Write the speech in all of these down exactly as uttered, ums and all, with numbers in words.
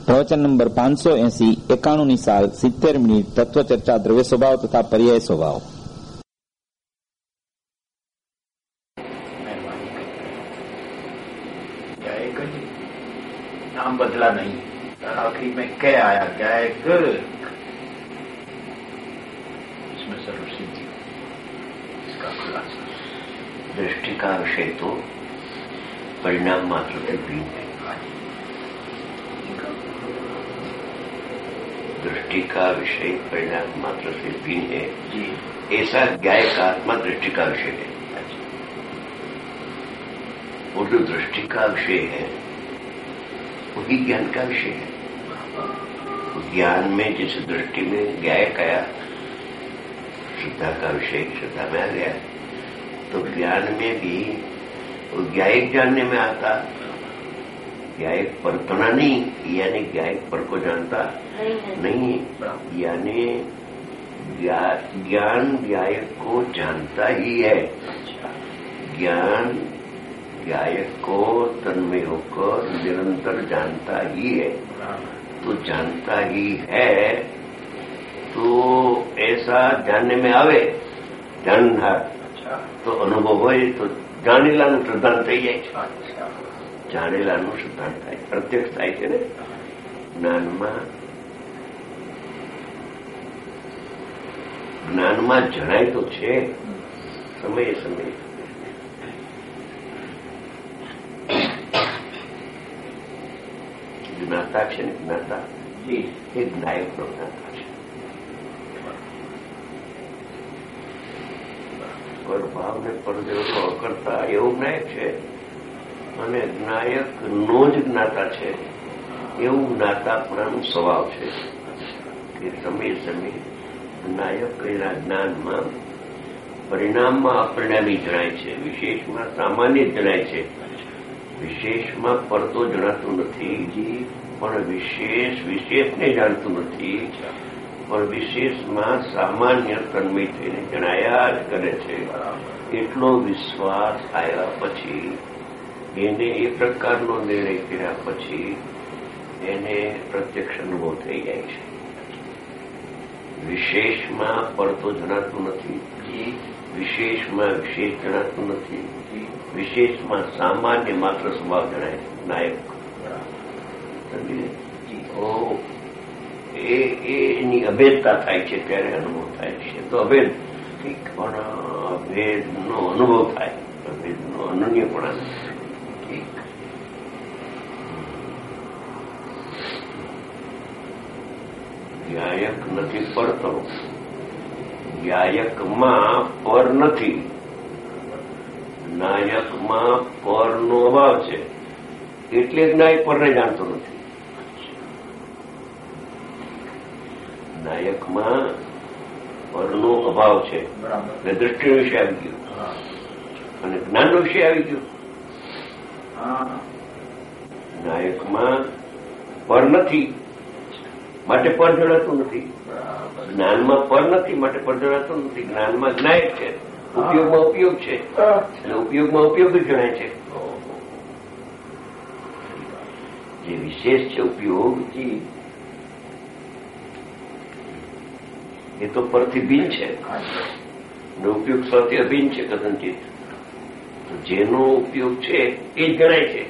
પ્રવચન નંબર પાંચસો એસી એકાણુંની સાલ સિત્તેર મિનિટ તત્વચર્ચા દ્રવ્ય સ્વભાવ તથા પર્યાય સ્વભાવ. नाम बदला नहीं, आखिरी में क्या आया, क्या है कर, इसमें सर्व सिद्धि, इसका खुलासा. दृष्टि का विषय तो परिणाम मात्र से भिन्न है. दृष्टि का विषय परिणाम मात्र से भिन्न है. ऐसा ज्ञाय का आत्मा दृष्टि का विषय है. वो जो दृष्टि का विषय है वही ज्ञान का विषय है. ज्ञान में जिस दृष्टि में ज्ञायक आया, श्रद्धा का विषय श्रद्धा में आ गया, तो ज्ञान में भी वो ज्ञायक जानने में आता. ज्ञायक परतना नहीं, यानी ज्ञायक पर को जानता नहीं, यानी ज्ञान ज्ञायक को जानता ही है. ज्ञान ज्ञायक को तन्मय होकर निरंतर जानता ही है. तो जानता ही है तो ऐसा जानने में आवे जाननार तो अनुभव હોય તો જાણેલાનું સિદ્ધાંત થઈ જાય છે. જાણેલાનું સિદ્ધાંત થાય, પ્રત્યક્ષ થાય છે ને જ્ઞાનમાં. જ્ઞાનમાં જણાય તો છે સમયે સમયે. જ્ઞાતા છે ને જ્ઞાતા એ જ્ઞાયકનો જ્ઞાતા છે. પરભાવને પરદેવતો કરતા એવું જ્ઞાયક છે અને જ્ઞાયકનો જ જ્ઞાતા છે એવું જ્ઞાતાપણાનો સ્વભાવ છે કે સમય સમયે જ્ઞાયક એના જ્ઞાનમાં પરિણામમાં અપરિણામી જણાય છે, વિશેષમાં સામાન્ય જણાય છે. વિશેષમાં પરતો જણાતું નથી, પણ વિશેષ વિશેષને જાણતું નથી, પણ વિશેષમાં સામાન્ય તન્મય થઈને જણાયા જ કરે છે. એટલો વિશ્વાસ આવ્યા પછી એને એ પ્રકારનો નિર્ણય કર્યા પછી એને પ્રત્યક્ષ અનુભવ થઈ જાય છે. વિશેષમાં પડતો જણાતું નથી, વિશેષમાં વિશેષ જણાતું નથી, વિશેષમાં સામાન્ય માત્ર સ્વભાવ જણાય છે. નાયક એની અભેદતા થાય છે ત્યારે અનુભવ થાય છે. તો અભેદ પણ અભેદનો અનુભવ થાય, અભેદનો અનન્યપણા ઠીક. જ્ઞાયક નથી પડતો, જ્ઞાયકમાં પર નથી, નાયકમાં પરનો અભાવ છે એટલે જ્ઞાયક પરને જાણતો નથી. નાયકમાં પરનો અભાવ છે એટલે દ્રષ્ટિનો વિષય આવી ગયો અને જ્ઞાનનો વિષય આવી ગયો. નાયકમાં પર નથી માટે પર જણાતું નથી, જ્ઞાનમાં પર નથી માટે પર જણાતું નથી. જ્ઞાનમાં જ્ઞાયક છે, ઉપયોગમાં ઉપયોગ છે અને ઉપયોગમાં ઉપયોગ જ જણાય છે. જે વિશેષ છે ઉપયોગ એ તો પરથી ભિન્ન છે અને ઉપયોગ સૌથી અભિન્ન છે કદંચિત. તો જેનો ઉપયોગ છે એ જ ગણાય છે.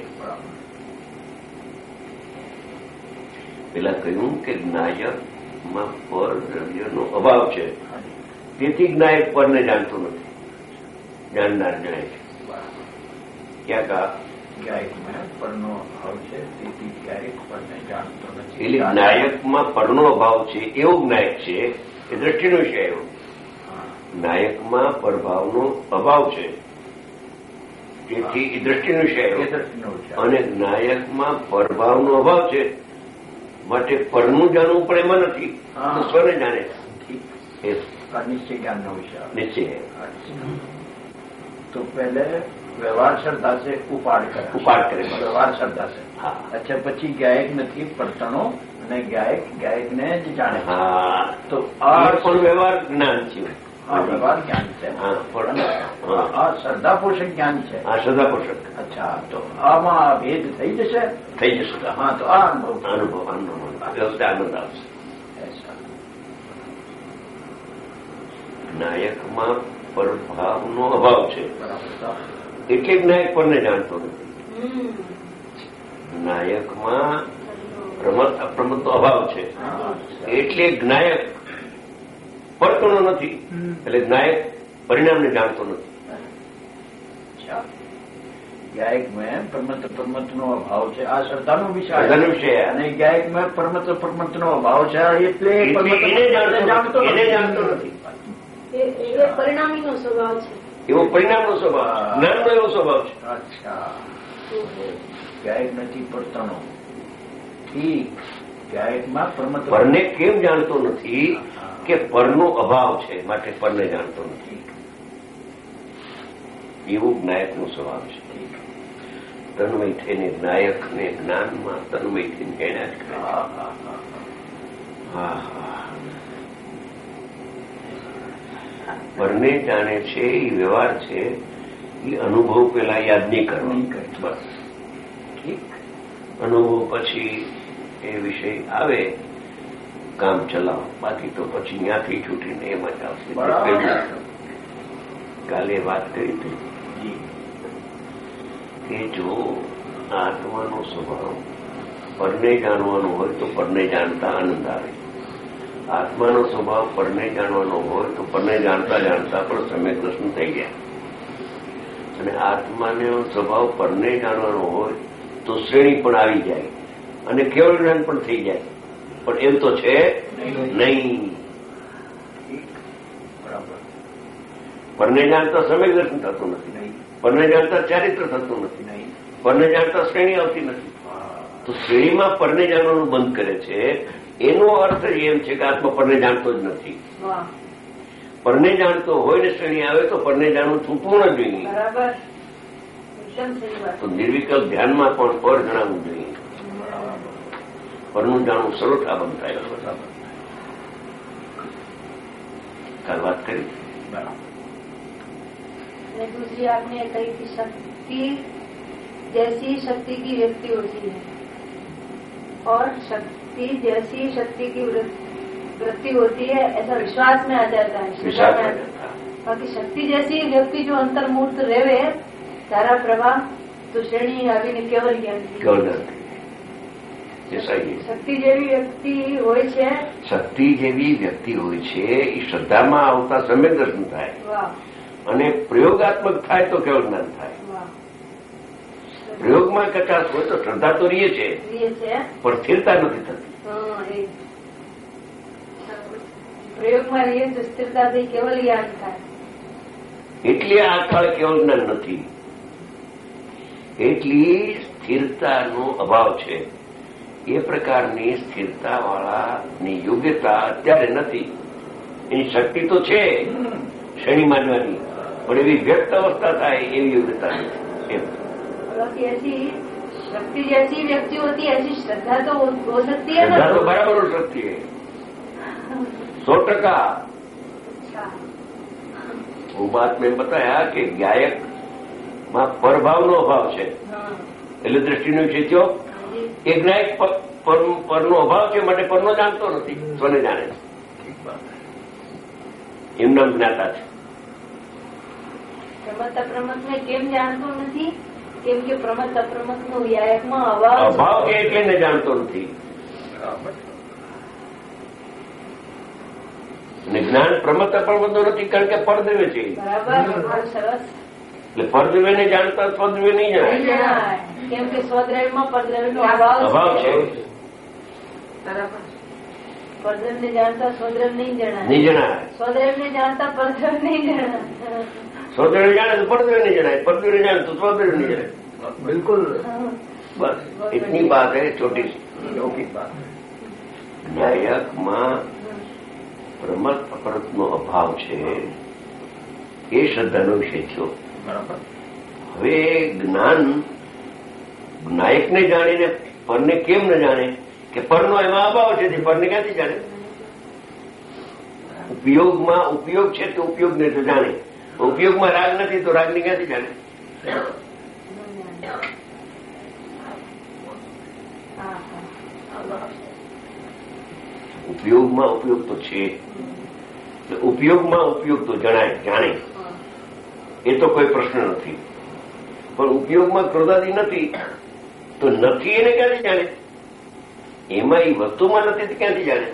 પેલા કહ્યું કે જ્ઞાયકમાં પર દ્રવ્યનો અભાવ છે તેથી જ્ઞાયક પરને જાણતો નથી, જાણનાર જણાય છે. ક્યાં કા જ્ઞાયકમાં પરનો અભાવ છે તેથી જ્ઞાયક પરને જાણતો નથી. એટલે જ્ઞાયકમાં પરનો અભાવ છે એવું જ્ઞાયક છે એ દ્રષ્ટિનો વિષય આવ્યો. નાયકમાં પરભાવનો અભાવ છે તેથી એ દ્રષ્ટિનો વિષય આવ્યો. અને નાયકમાં પરભાવનો અભાવ છે માટે પરનું જાણવું પણ એમાં નથી, તો સ્વને જાણે નિશ્ચય જ્ઞાનનો વિષય. નિશ્ચય तो पहले व्यवहार श्रद्धा से उपाड़ करे, उपाड़ करे व्यवहार श्रद्धा से. अच्छा પછી ગાયક નથી પડતણો અને ગાયક ગાયક ને જ જાણે. હા, તો આ પણ વ્યવહાર જ્ઞાન છે. વ્યવહાર જ્ઞાન છે. હા પણ આ શ્રદ્ધા પોષક જ્ઞાન છે. આ શ્રદ્ધા પોષક. અચ્છા, તો આમાં ભેદ થઈ જશે. થઈ જશે. હા, તો આ અનુભવ અનુભવ આનંદ વ્યવસ્થા આનંદ આવશે. નાયકમાં પરભાવનો અભાવ છે એટલે નાયક પરને જાણતો નથી. નાયકમાં પ્રમત અપ્રમતનો અભાવ છે એટલે જ્ઞાયક પરકણો નથી, એટલે જ્ઞાયક પરિણામને જાણતો નથી. ગાયકમાં પરમત પરમતનો અભાવ છે, આ શ્રદ્ધાનો વિષય વિષય. અને ગાયકમાં પરમત પરમતનો અભાવ છે એટલે એને જાણતો એને જાણતો નથી. એ પરિણામીનો સ્વભાવ છે, એવો પરિણામનો સ્વભાવ, જ્ઞાનનો એવો સ્વભાવ છે. અચ્છા, ગાયક નથી પરતણો. ઠીક. ગાયકમાં પરમત પરને કેમ જાણતો નથી કે પરનો અભાવ છે માટે પરને જાણતો નથી. એવું જ્ઞાયકનો સ્વભાવ છે. તન્મય થઈને નાયકને જ્ઞાનમાં તન્મય થઈને એને જ કરે. હા હા, પરને જાણે છે એ વ્યવહાર છે, એ અનુભવ પેલા યાદ નહીં કરવો. બસ અનુભવ પછી એ વિષય આવે કામ ચલાવો, બાકી તો પછી ત્યાંથી છૂટીને એમ જ આવશે. કાલે વાત કરી હતી કે જો આત્માનો સ્વભાવ પરને જાણવાનો હોય તો પરને જાણતા આનંદ આવે. આત્માનો સ્વભાવ પરને જાણવાનો હોય તો પરને જાણતા જાણતા પણ સમ્યક દર્શન થઈ ગયા. અને આત્માનો સ્વભાવ પરને જાણવાનો હોય તો શ્રેણી પણ આવી જાય અને કેવળ જ્ઞાન પણ થઈ જાય. પણ એમ તો છે નહીં. પરને જાણતા સમ્યક દર્શન થતું નથી, પરને જાણતા ચારિત્ર થતું નથી, પરને જાણતા શ્રેણી આવતી નથી. તો શ્રેણીમાં પરને જાણવાનું બંધ કરે છે. એનો અર્થ એમ છે કે આત્મા પરને જાણતો જ નથી. પરને જાણતો હોય ને શ્રેણી આવે તો પરને જાણવું છૂટવું ન જોઈએ. તો નિર્વિકલ્પ ધ્યાનમાં પણ પર જણાવવું જોઈએ. પરનું જાણવું સરળતા બંધ થાય. કાલ વાત કરી. दूसरी आपने कही थी शक्ति जैसी शक्ति की व्यक्ति होती है और शक्ति जैसी शक्ति की वृत्ति होती है ऐसा विश्वास में आ जाता है. विश्वास में आ जाता है. बाकी शक्ति जैसी व्यक्ति जो अंतर्मूर्त रेवे धारा प्रवाह तो श्रेणी आવીને કેવલ જ્ઞાન કેવલ જ્ઞાન જૈસા શક્તિ જેવી વ્યક્તિ હોય છે. શક્તિ જેવી વ્યક્તિ હોય છે એ શ્રદ્ધામાં આવતા સમ્યક દર્શન થાય અને પ્રયોગાત્મક થાય તો કેવળ જ્ઞાન થાય. પ્રયોગમાં કચાશ હોય તો શ્રદ્ધા તો રીએ છે પણ સ્થિરતા નથી થતી. પ્રયોગમાં રીએ તો સ્થિરતાથી કેવલ જ્ઞાન થાય. એટલે આ કાળ કેવળ જ્ઞાન નથી. એટલી સ્થિરતાનો અભાવ છે. એ પ્રકારની સ્થિરતાવાળાની યોગ્યતા અત્યારે નથી. એની શક્તિ તો છે શ્રેણી માનવાની, પણ એવી વ્યક્ત અવસ્થા થાય એવી યોગ્યતા નથી. ऐसी शक्ति जैसी व्यक्ति होती है ऐसी श्रद्धा तो हो सकती है. श्रद्धा तो बराबर हो सकती है सौ टका. वो बात મેં बताया કે ગાયકમાં પરભાવનો અભાવ છે એટલે દ્રષ્ટિનો વિષય થયો. એ ગાયક પરનો અભાવ છે માટે પરનો જાણતો નથી, સ્વને જાણે છે. એમ નામ જ્ઞાતા છે. પ્રમત અપ્રમત ને કેમ જાણતો નથી? કેમ કે પ્રમત અપ્રમત નો વ્યાયકમાં અભાવ અભાવ છે એટલે ને જાણતો નથી. અને જ્ઞાન પ્રમત અપ્રમત નથી કારણ કે પરદ્રવ્ય છે. બરાબર, સરસ. એટલે પરદ્રવ્યને જાણતા સ્વદ્રવ્ય નહીં જણાય. કેમ કે સ્વદ્રવ્યમાં પરદ્રવ્ય નો અભાવ અભાવ છે. બરાબર. પરદ્રવ્યને જાણતા સ્વદ્રવ્ય નહીં જણાય. નહીં જણાય. સ્વદ્રવ્યને જાણતા પરદ્રવ્ય નહીં જણાય. સ્વદ્રવ્ય જાણે તો પરદ્રવ્ય નહીં જણાય, પરદ્રવ્ય જાણે તો સ્વદ્રવ્ય નહીં જણાય. બિલકુલ. બસ इतनी बात है छोटी सी. નાયકમાં પ્રમત અપરતનો અભાવ છે એ શ્રદ્ધાનો વિષય થયો. હવે જ્ઞાન નાયકને જાણીને પરને કેમ ન જાણે કે પરનો એમાં અભાવ છે, પરને ક્યાંથી જાણે? ઉપયોગમાં ઉપયોગ છે તો ઉપયોગને તો જાણે, ઉપયોગમાં રાગ નથી તો રાગને ક્યાંથી જાણે? ઉપયોગમાં ઉપયોગ તો છે, ઉપયોગમાં ઉપયોગ તો જણાય જાણે, એ તો કોઈ પ્રશ્ન નથી. પણ ઉપયોગમાં ક્રોધાદી નથી તો નથી એને ક્યાંથી જાણે? એમાં એ વસ્તુમાં નથી ક્યાંથી જાણે?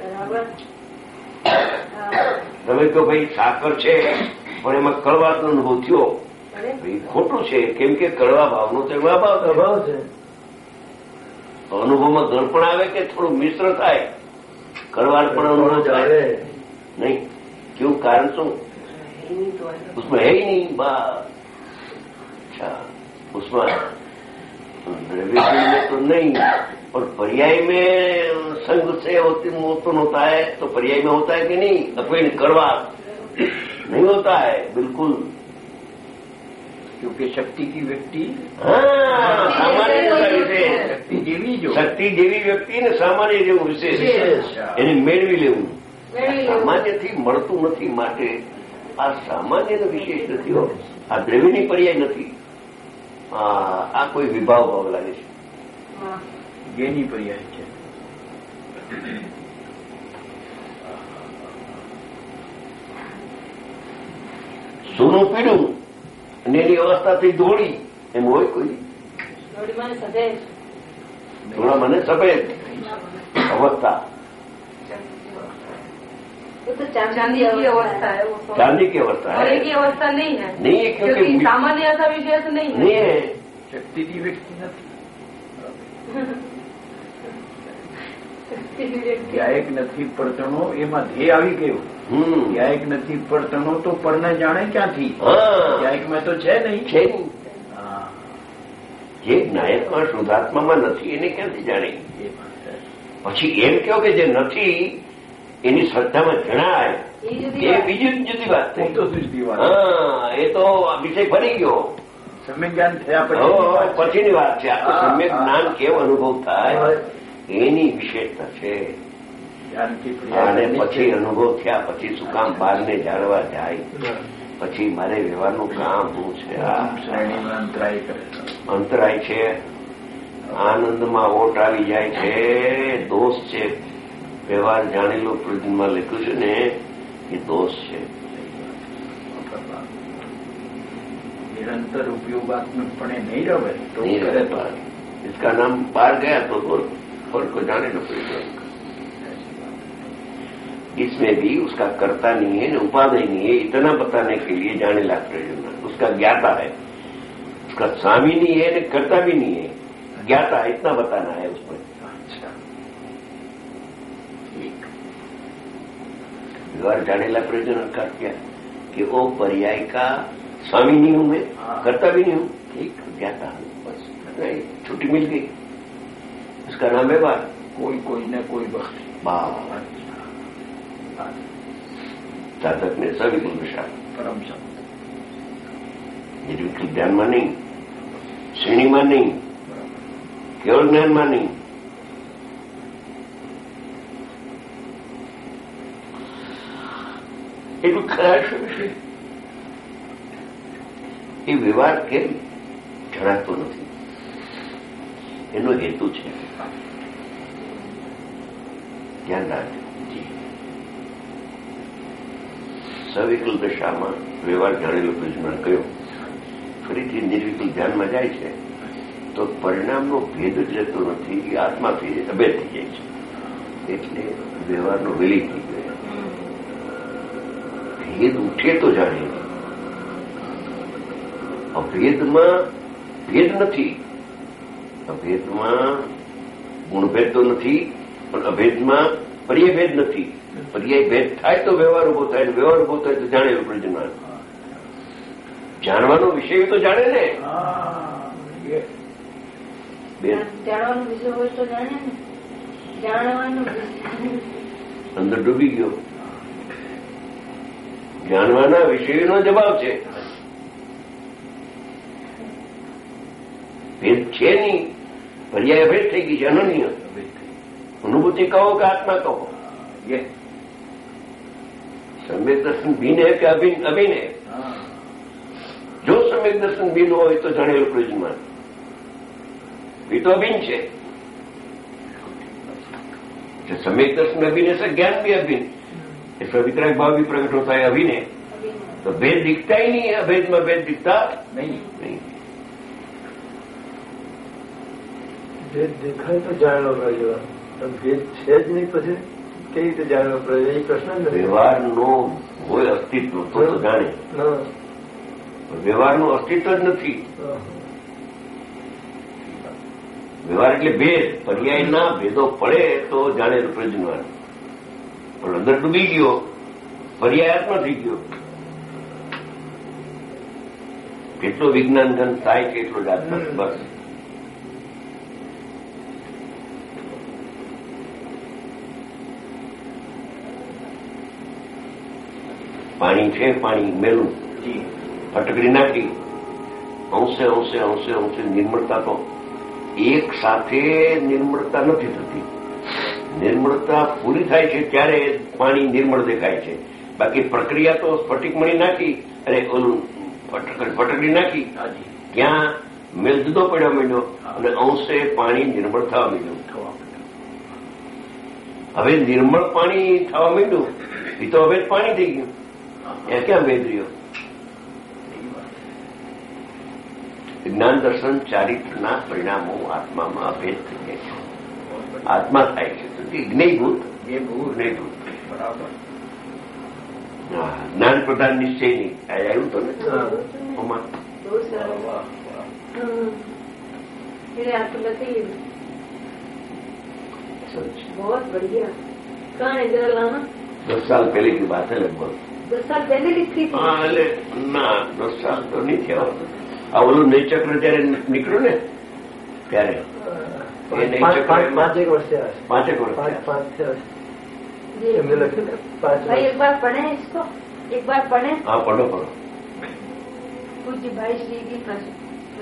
તમે કહો ભાઈ સાકર છે પણ એમાં કડવાશનો અનુભવ થયો, ભાઈ ખોટું છે. કેમ કે કડવા ભાવનો તો એમાં અભાવ છે. તો અનુભવમાં ગળ પણ આવે કે થોડું મિશ્ર થાય, કડવાળ પણ અનુભવ થાય નહીં. કેવું કારણ શું? उसमें है ही नहीं बात. अच्छा, उसमें द्रव्य में तो नहीं, और पर्याय में संग से होती मोतन होता है, तो पर्याय में होता है कि नहीं? अपने करवा नहीं होता है बिल्कुल, क्योंकि शक्ति की व्यक्ति हाँ सामान्य विशेष, शक्ति जेवी जो શક્તિ જેવી વ્યક્તિ ને સામાન્ય જેવું વિશેષ એને મેળવી લેવું. સામાન્યથી મળતું નથી, માટે આ સામાન્યનો વિશેષ નથી. હો, આ દ્રવ્યની પર્યાય નથી. આ કોઈ વિભાવ ભાવ લાગે છે, જેની પર્યાય છે. સોનું પીડું અને એની અવસ્થાથી ધોળી એમ હોય કોઈ? થોડા મને સફેદ અવસ્થા, तो चांदी की अवस्था है वो, चांदी की अवस्था और है, एक ही अवस्था नहीं है, नहीं है क्योंकि सामान्य ऐसा विशेष नहीं है, नहीं है. शक्ति की व्यक्ति નથી. ક્યાંક નથી પડતણો, એમાં ધ્યેય આવી ગયું. ક્યાંક નથી પડતણો તો પરને જાણે ક્યાંથી? ક્યાંકમાં તો છે નહીં. છે નહીં. જે નાયકમાં શુદ્ધાત્મામાં નથી એને ક્યાંથી જાણે? પછી એમ કહો કે જે નથી એની શ્રદ્ધામાં જણાય, એ બીજી જુદી વાત થઈ. હા, એ તો વિષય ફરી ગયો. સમ્યક જ્ઞાન થયા પછીની વાત છે. આ સમ્યક જ્ઞાન કેવો અનુભવ થાય એની વિશેષતા છે. અને પછી અનુભવ થયા પછી શું કામ બહારને જાળવા જાય? પછી મારે વ્યવહારનું કામ શું છે? અંતરાય છે, આનંદમાં ઓટ આવી જાય છે, દોષ છે. વ્યવહાર જાણેલો પ્રયોજનમાં લખ્યું છે ને એ દોષ છે. निरंतर उपयोगात्मकपणे नहीं रहे तो नहीं रहता. इसका नाम बाहर गया तो फल को जाने न पड़ेगा. इसमें भी उसका कर्ता नहीं है, उपाधि नहीं है. इतना बताने के लिए जाने ला प्रयोजन, उसका ज्ञाता है. उसका स्वामी नहीं है, कर्ता भी नहीं है, ज्ञाता है. इतना बताना है उसमें. व्यवहार जाने ला प्रयोजन का क्या कि वो पर्याय का स्वामी नहीं हूं मैं, करता भी नहीं हूं, ठीक ज्ञाता हूं. बस नहीं, छुट्टी मिल गई. उसका नाम है बात. कोई कोई न कोई वक्त साधक ने सविकल दशा परम निर्विकल ज्ञान में नहीं, श्रेणी में नहीं, केवल ज्ञान में नहीं. એટલું ખરાશ છે. એ વ્યવહાર કેમ જણાતો નથી એનો હેતુ છે. ધ્યાન રાખજો. સવિકલ દશામાં વ્યવહાર જાણેલો પ્રયોજન કયો ફરીથી નિર્વિકલ ધ્યાનમાં જાય છે તો પરિણામનો ભેદ જ રહેતો નથી, એ આત્માથી અભેદ થઈ જાય છે. એટલે વ્યવહારનો વિલીન થઈ ગયો. ભેદ ઉઠે તો જાણે. અભેદમાં ભેદ નથી, અભેદમાં ગુણભેદ તો નથી, પણ અભેદમાં પર્યાય ભેદ નથી. પર્યાય ભેદ થાય તો વ્યવહાર ઉભો થાય, વ્યવહાર ઉભો થાય તો જાણે પ્રયોજન. જાણવાનો વિષય તો જાણે ને. જાણવાનો વિષય હોય તો જાણે ને. જાણવાનું અંદર ડૂબી ગયો. જાણવાના વિષયનો જવાબ છે. ભેદ છે નહીં, પર્યાય ભેદ થઈ ગઈ છે. અનન્ય અનુભૂતિ કહો કે આત્મા કહો, સમ્યક દર્શન ભિન્ન હે કે અભિન્ન અભિન્ન હે? જો સમ્યક દર્શન ભિન્ન હોય તો જાણેલું પ્રયોજનમાં એ તો અભિન્ન છે. સમ્યક દર્શન અભિન્ન છે, જ્ઞાન બી અભિન્ન. એટલે વિતરાગ ભાવ બી પ્રગટ હોતા है अभिनय, तो भेद दिखता ही नहीं है. अभेद में भेद दिखता नहीं नहीं ભેદ દેખાય તો જાણવો પડે, ભેદ છે જ નહીં પછી કેવી રીતે જાણવો પડે એ પ્રશ્ન જ નથી. વ્યવહારનો હોય અસ્તિત્વ તો જાણે, વ્યવહારનું અસ્તિત્વ જ નથી. વ્યવહાર એટલે ભેદ, પર્યાયના ભેદો પડે તો જાણે પ્રયોજનવાન. પણ અંદર ડૂબી ગયો, પર્યાયાત્મક થઈ ગયો. કેટલો વિજ્ઞાન ધન થાય કે એટલો જાત બસ. પાણી છે, પાણી મેલું ફટકડી નાખી અંશે અંશે અંશે અંશે નિર્મળતા તો એક સાથે નિર્મળતા નથી થતી. નિર્મળતા પૂરી થાય છે ત્યારે પાણી નિર્મળ દેખાય છે. બાકી પ્રક્રિયા તો સ્ફટિકમણી નાખી અને ઓલું ફટકડી નાખી ત્યાં મેલ જુદો પડ્યો માંડ્યો અને અંશે પાણી નિર્મળ થવા માંડ્યું. હવે નિર્મળ પાણી થવા માંડ્યું એ તો હવે પાણી થઈ ગયું. એ ક્યાં ભેદ રહ્યો? જ્ઞાન દર્શન ચારિત્રના પરિણામો આત્મામાં અભેદ થઈ જાય છે. આત્મા થાય છે તો તે જ્ઞેયભૂત જ્ઞેયભૂત બરાબર. જ્ઞાન પ્રધાન નિશ્ચયની આવ્યું તો ને बहुत बढ़िया. कहाँ है जरा लाना? दस साल पहले की बात है लगभग. दस साल पहले लिखी थी? हाँ એટલે ના દસ સાલ તો નહીં થયા. આ ઓલું નય ચક્ર જયારે નીકળ્યું ને ત્યારે પાંચેક વર્ષ પાંચેક વર્ષ પાંચ એમને લખ્યું ને પાંચ. भाई एक बार पढ़े इसको, एक बार पढ़े. હા પढ़ो पढ़ो. पूज्य भाई श्री की प्रस्तुति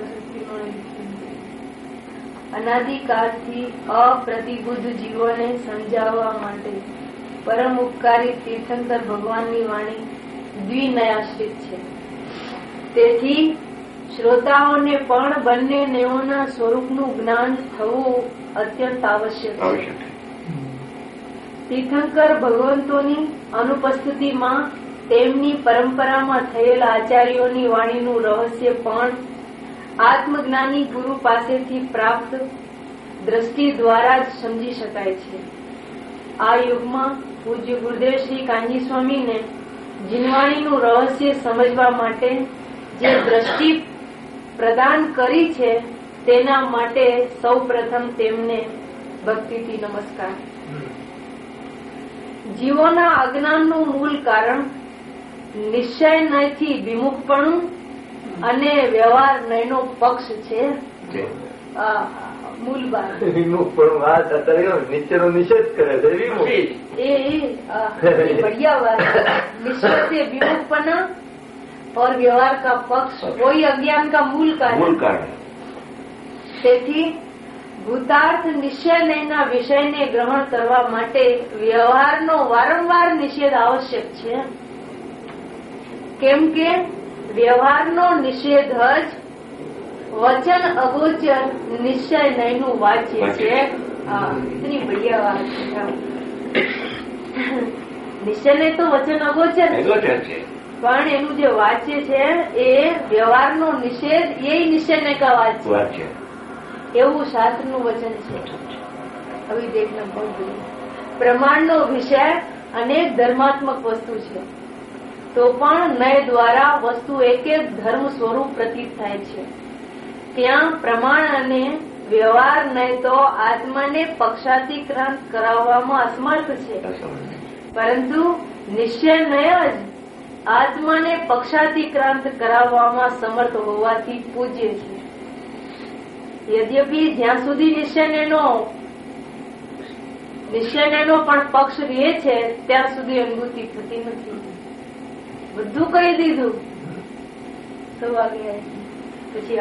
અનાદિકાળથી અપ્રતિબુદ્ધ જીવોને સમજાવવા માટે પરમ ઉપકારી તીર્થંકર ભગવાનની વાણી દ્વિનયાશ્રિત છે. તેથી શ્રોતાઓને પણ બંને નેવોના સ્વરૂપનું જ્ઞાન થવું અત્યંત આવશ્યક છે. તીર્થંકર ભગવંતોની અનુપસ્થિતિમાં તેમની પરંપરામાં થયેલા આચાર્યોની વાણીનું રહસ્ય પણ આત્મજ્ઞાની ગુરુ પાસેથી પ્રાપ્ત દ્રષ્ટિ દ્વારા જ સમજી શકાય છે. આ યુગમાં પૂજ્ય ગુરુદેવ શ્રી કાનજી સ્વામીને જીનવાણીનું રહસ્ય સમજવા માટે જે દ્રષ્ટિ પ્રદાન કરી છે તેના માટે સૌ પ્રથમ તેમને ભક્તિથી નમસ્કાર. જીવોના અજ્ઞાનનું મૂળ કારણ નિશ્ચયથી વિમુખપણું અને વ્યવહાર નયનો પક્ષ છે. મૂળ બાર વિમુખ વાત અત્યારે નીચેનો નિષેધ કરે છે. વિમુખ એ बढ़िया बात. निश्चय से विमुखपना और व्यवहार का पक्ष वही अज्ञान का मूल कारण. તેથી ભૂતાર્થ નિશ્ચયના વિષયને ગ્રહણ કરવા માટે વ્યવહારનો વારંવાર નિષેધ આવશ્યક છે. કેમ કે વ્યવહારનો નિષેધ જ વચન અગોચર નિશ્ચય નયનું વાચ્ય છે. ઇતની બઢિયા વાત છે. નિશ્ચય નય તો વચન અગોચર છે, પણ એનું જે વાચ્ય છે એ વ્યવહારનો નિષેધ એ નિશ્ચય નય કા વાચ્ય એવું શાસ્ત્રનું વચન છે. હવે દેખના બહુ પ્રમાણનો વિષય અનેક ધર્માત્મક વસ્તુ છે, તો પણ નય દ્વારા વસ્તુ એક એક ધર્મ સ્વરૂપ પ્રતીત થાય છે. ત્યાં પ્રમાણ અને વ્યવહાર નય તો આત્માને પક્ષાતિક્રાંત કરાવવામાં અસમર્થ છે, પરંતુ નિશ્ચય નય જ આત્માને પક્ષાતિક્રાંત કરાવવામાં સમર્થ હોવાથી પૂજ્ય છે. યદ્યપિ જ્યાં સુધી નિશ્ચયનો નિશ્ચયનો પણ પક્ષ રહે છે ત્યાં સુધી અનુભૂતિ થતી નથી. બધું કહી દીધું તો વાગે પછી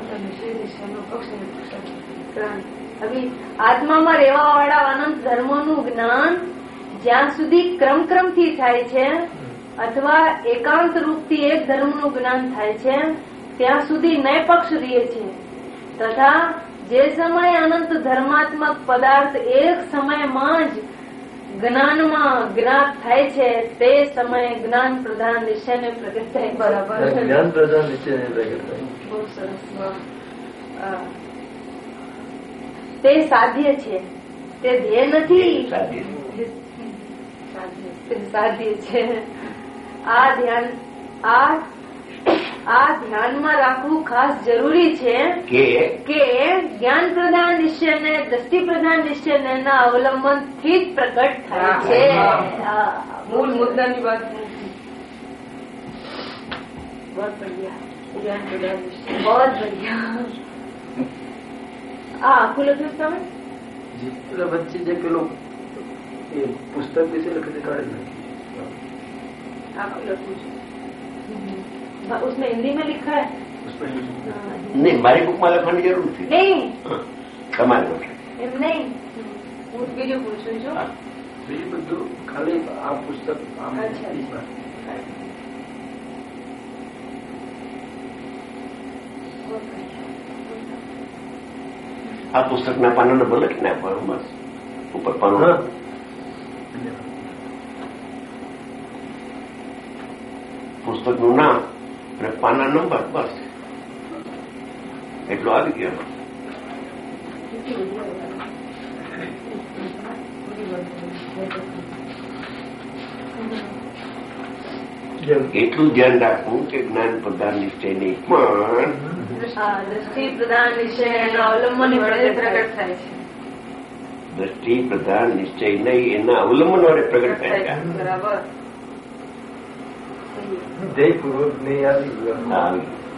હવે આત્મામાં રહેવા વાળા અનંત ધર્મોનું જ્ઞાન જ્યાં સુધી ક્રમ ક્રમથી થાય છે અથવા એકાંત રૂપથી એક ધર્મનું જ્ઞાન થાય છે ત્યાં સુધી નયપક્ષ રહે છે તથા જે સમયે અનંત ધર્માત્મક પદાર્થ એક સમયમાં જ જ્ઞાનમાં જ્ઞાત થાય છે તે સમયે જ્ઞાન પ્રધાન નિશ્ચયને પ્રગટ થાય. બરાબર, જ્ઞાન પ્રધાન નિશ્ચયને પ્રગટ થાય. બહુ સરસ. તે સાધ્ય છે, તે ધ્યેય નથી. સાધ્ય છે. આ ધ્યાન આ આ ધ્યાનમાં રાખવું ખાસ જરૂરી છે કે જ્ઞાન પ્રધાન નિશ્ચયને દ્રષ્ટિ પ્રધાન નિશ્ચયને અવલંબન થી જ પ્રગટ થાય છે. મૂળ મુદ્દાની વાત બહુ બઢિયા. જ્ઞાન પ્રધાન નિશ્ચય બહુ બઢિયા. આ આખું લખ્યું તમે પેલા વચ્ચે જે પેલો પુસ્તક વિશે લખી કાઢી નાખી આખું લખ્યું છે. उसमें हिंदी में लिखा है? नहीं, મારી બુકમાં લખવાની જરૂર નથી. નહીં, તમારે એમ નહીં. હું બીજું પૂછું છું. બીજું બધું ખાલી આ પુસ્તક. આ પુસ્તકના પાના નંબર લખીને આપવાનું બસ. ઉપર પાનો પુસ્તકનું નામ અને પાના નંબર બસ એટલો આવી ગયો. એટલું ધ્યાન રાખવું કે જ્ઞાન પ્રધાન નિશ્ચય નહીં પણ દ્રષ્ટિ પ્રધાન નિશ્ચય અવલંબન પ્રગટ થાય છે. દ્રષ્ટિ પ્રધાન નિશ્ચય નહીં એના અવલંબન વડે પ્રગટ થાય છે. બરાબર. ધ્યેયપૂર્વક નહીં આવી ગયો.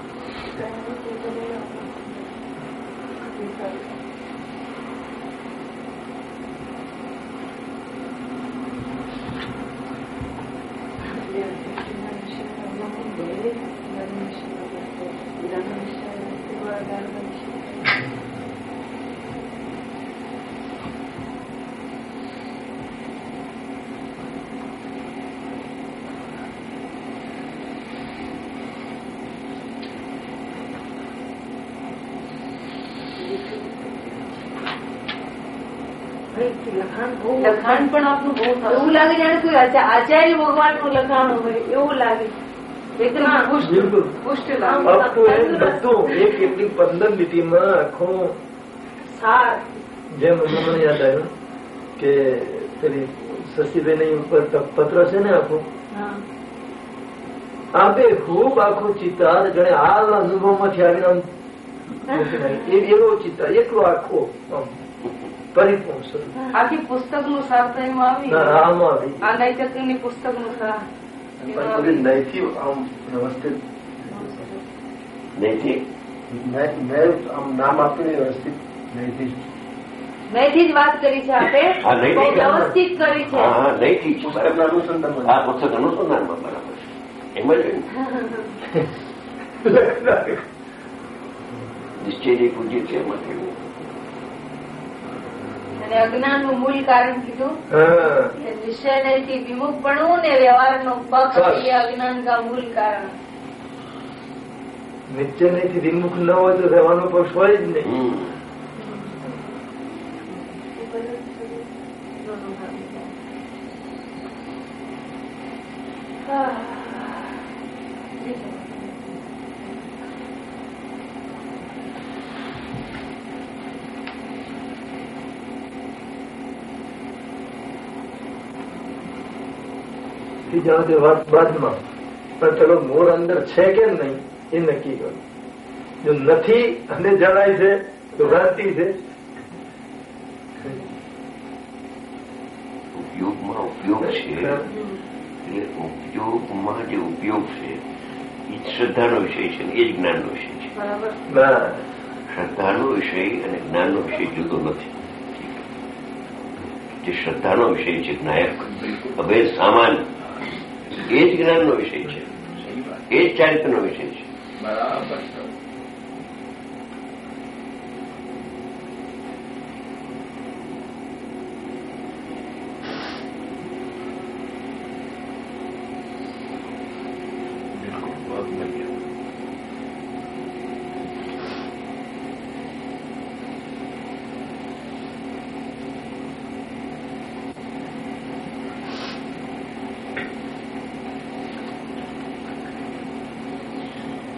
લખાણ પણ આપનું બહુ એવું લાગે જાણે કોઈ આચાર્ય ભગવાનનું લખાણ હોય એવું લાગે. એકદમ પુષ્ટ બધું એક એટલી પંદર લીટીમાં આખું સાર. જેમ મને યાદ આવ્યું કે પેલી શશીબેન ઉપર પત્ર છે ને આખું આપે ખૂબ આખું ચિત્તાર જાણે હાલ અનુભવમાંથી આવીને એવો ચિત્તાર એકલો આખો પરિપૂર્ણ આખી પુસ્તક નું સાર તો એમાં આવી. આ નૈતિકની પુસ્તક નું સાર નૈથી આમ વ્યવસ્થિત નૈતિક આમ નામ આપીને વ્યવસ્થિત નૈથી નૈથી જ વાત કરી છે આપે. વ્યવસ્થિત કરી છે. નૈતિક અનુસંધાન આ પુસ્તક અનુસંધાનમાં બરાબર છે. એમ જ નિશ્ચય પૂજ્ય છે એમાં કેવું. અને અજ્ઞાન નું મૂળ કારણ કીધું નિશ્ચય નહીથી વિમુખ પણ ને વ્યવહાર નો પક્ષ એ અજ્ઞાન કા મૂળ કારણ. નિશ્ચય નહીથી વિમુખ ન હોય તો રહેવાનો પક્ષ હોય જ નહીં. જાઓ તે વાત બાદમાં પણ ચલો મૂળ અંદર છે કે નહીં એ નક્કી કરો. જો નથી અને જણાય છે તો ભ્રાંતિ છે. ઉપયોગમાં ઉપયોગ છે એટલે ઉપયોગમાં જે ઉપયોગ છે એ શ્રદ્ધાનો વિષય છે એ જ જ્ઞાનનો વિષય છે. શ્રદ્ધાનો વિષય અને જ્ઞાનનો વિષય જુદો નથી. જે શ્રદ્ધાનો વિષય છે નાયક અભેદ સામાન્ય એ જ જ્ઞાનનો વિષય છે, એ જ ચારિત્રનો વિષય છે. બરાબર.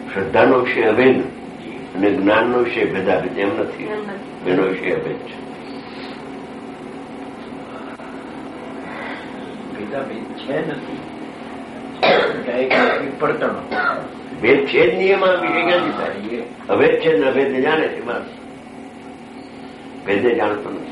શ્રદ્ધાનો વિષય અભેદ અને જ્ઞાનનો વિષય ભેદાભેદ એમ નથી. એનો વિષય અભેદ છે. ભેદાભેદ છે નથી પડતણો ભેદ છે જ નહીં. એમાં વિષય ક્યાંથી થાય? અભેદ છે ને અભેદને જાણે છે. બસ ભેદને જાણતો નથી.